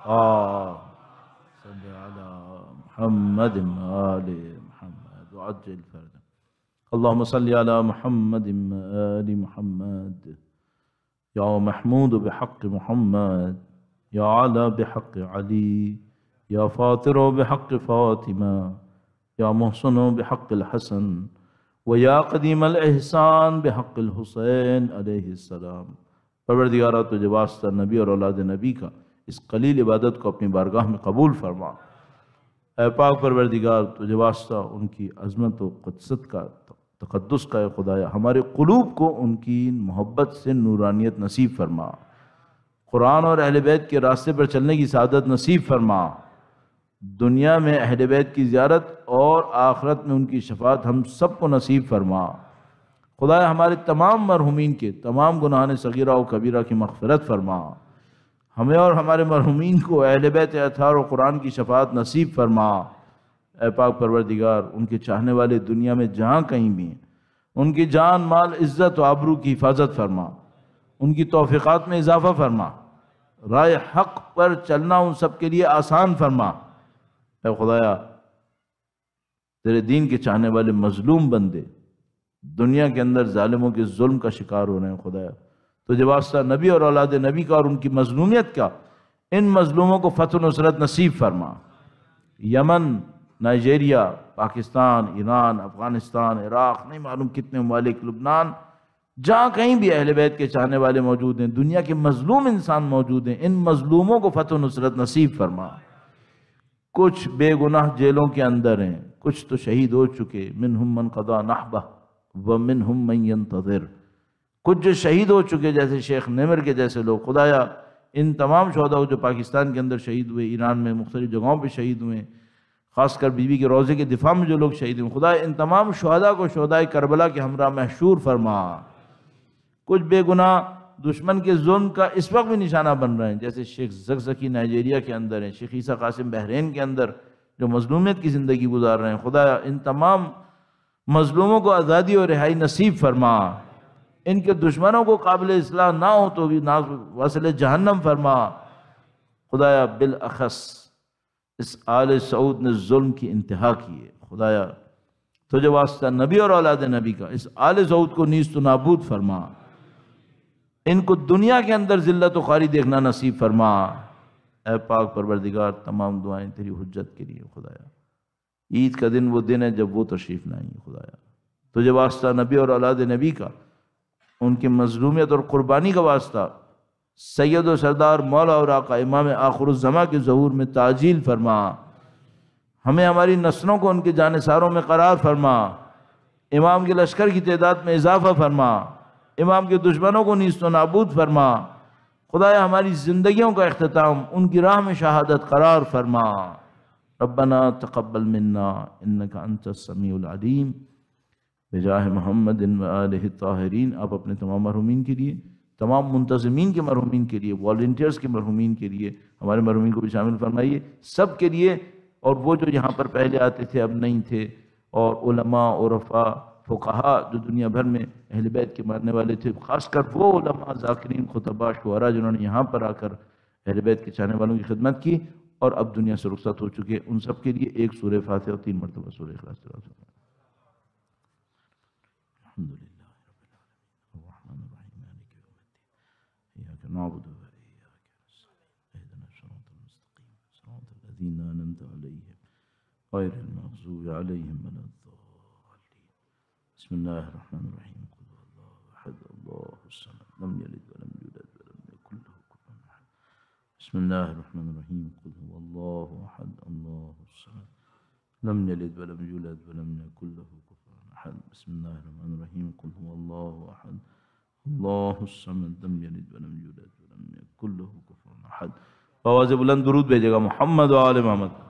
صلی علی محمد و آل محمد وعجل فرجہ. اللہم صلی علی محمد و آل محمد. یا محمود بحق محمد, یا علی بحق علی, یا فاطر بحق فاطمہ, یا محسن بحق الحسن, و یا قدیم الاحسان بحق الحسین علیہ السلام. پروردگارہ تجھے واسطہ نبی اور اولاد نبی کا اس قلیل عبادت کو اپنی بارگاہ میں قبول فرما. اے پاک پروردگار تجھے واسطہ ان کی عظمت و قدست کا, تقدس کا, اے خدایا ہمارے قلوب کو ان کی محبت سے نورانیت نصیب فرما. قرآن اور اہل بیت کے راستے پر چلنے کی سعادت نصیب فرما. دنیا میں اہل بیت کی زیارت اور آخرت میں ان کی شفاعت ہم سب کو نصیب فرما. خدایا ہمارے تمام مرحومین کے تمام گناہان صغیرہ و کبیرہ کی مغفرت فرما. ہمیں اور ہمارے مرحومین کو اہل بیت اطہار و قرآن کی شفاعت نصیب فرما. اے پاک پروردگار ان کے چاہنے والے دنیا میں جہاں کہیں بھی ہیں, ان کی جان, مال, عزت و آبرو کی حفاظت فرما. ان کی توفیقات میں اضافہ فرما. راہ حق پر چلنا ان سب کے لیے آسان فرما. اے خدایا تیرے دین کے چاہنے والے مظلوم بندے دنیا کے اندر ظالموں کے ظلم کا شکار ہو رہے ہیں. خدایا تجھے واسطہ نبی اور اولاد نبی کا اور ان کی مظلومیت کا, ان مظلوموں کو فتح و نصرت نصیب فرما. Yemen, Nigeria, Pakistan, Iran, Afghanistan, Iraq, نہیں معلوم کتنے ممالک, لبنان, جہاں کہیں بھی اہل بیت کے چاہنے والے موجود ہیں، دنیا کے مظلوم انسان موجود ہیں، ان مظلوموں کو فتح و نصرت نصیب فرما۔ کچھ بے گناہ جیلوں کے اندر ہیں، کچھ تو شہید ہو چکے، منہم من قضا نحبہ ومنہم من ینتظر، کچھ جو شہید ہو چکے جیسے شیخ نمر کے جیسے لوگ۔ خدایا ان تمام شہداء جو پاکستان کے اندر شہید ہوئے، ایران میں مختلف جگہوں پہ شہید ہوئے، خاص کر بی بی کے روضے کے دفاع میں جو لوگ شہید ہوئے، خدا ان تمام شہداء کو شہداء کربلا کے ہمراہ محشور فرما۔ کچھ بے گناہ دشمن کے ظلم کا اس وقت بھی نشانہ بن رہے ہیں، جیسے شیخ زکزکی نائجیریا کے اندر ہیں، شیخ عیسیٰ قاسم بحرین کے اندر جو مظلومیت کی زندگی گزار رہے ہیں۔ خدایا ان تمام مظلوموں کو آزادی اور رہائی نصیب فرما، ان کے دشمنوں کو قابل اصلاح نہ ہو تو بھی وصل جہنم فرما۔ خدایا بالاخص اس آل سعود نے ظلم کی انتہا کی ہے، خدایا تجھے واسطہ نبی اور اولاد نبی کا اس آل سعود کو نیست و نابود فرما، ان کو دنیا کے اندر ذلت و خواری دیکھنا نصیب فرما۔ اے پاک پروردگار تمام دعائیں تیری حجت کے لیے خدایا۔ عید کا دن وہ دن ہے جب وہ تشریف لائیں گے خدایا، تجھے واسطہ نبی اور اولاد نبی کا، ان کی مظلومیت اور قربانی کا واسطہ سید و سردار مولا اور آقا امام آخر الزماں کے ظہور میں تعجیل فرما، ہمیں ہماری نسلوں کو ان کے جانثاروں میں قرار فرما، امام کے لشکر کی تعداد میں اضافہ فرما، امام کے دشمنوں کو نیست و نابود فرما۔ خدایا ہماری زندگیوں کا اختتام ان کی راہ میں شہادت قرار فرما۔ ربنا تقبل منا انک انت السمیع العلیم بجاہ محمد و آلہ الطاہرین۔ آپ اپنے تمام مرحومین کے لیے، تمام منتظمین کے مرحومین کے لیے، والنٹیئرز کے مرحومین کے لیے، ہمارے مرحومین کو بھی شامل فرمائیے، سب کے لیے، اور وہ جو یہاں پر پہلے آتے تھے اب نہیں تھے، اور علماء عرفاء فقہاء جو دنیا بھر میں اہل بیت کے ماننے والے تھے، خاص کر وہ علماء ذاکرین خطباء شعراء جنہوں نے یہاں پر آ کر اہل بیت کے چاہنے والوں کی خدمت کی اور اب دنیا سے رخصت ہو چکے، ان سب کے لیے ایک سورہ فاتحہ اور تین مرتبہ سورہ اخلاص تلاوت فرمائیں۔ الحمد للہ رب العالمین الرحمن الرحیم مالک یوم الدین ایاک نعبد و ایاک نستعین اهدنا الصراط المستقیم صراط الذین انعمت علیہم غیر المغضوب علیہم ولا الضالین۔ بسم اللہ الرحمن الرحیم قل هو اللہ احد اللہ الصمد لم یلد ولم یولد ولم یکن له کفوا احد۔ بسم اللہ الرحمن الرحیم قل هو اللہ احد اللہ الصمد لم یلد ولم یولد ولم یکن له کفوا احد۔ بسم اللہ الرحمن الرحیم قل هو اللہ احد اللہ الصمد لم یلد ولم یولد ولم یکن له کفوا احد۔ آواز بلند درود بھیجے گا محمد و آل محمد۔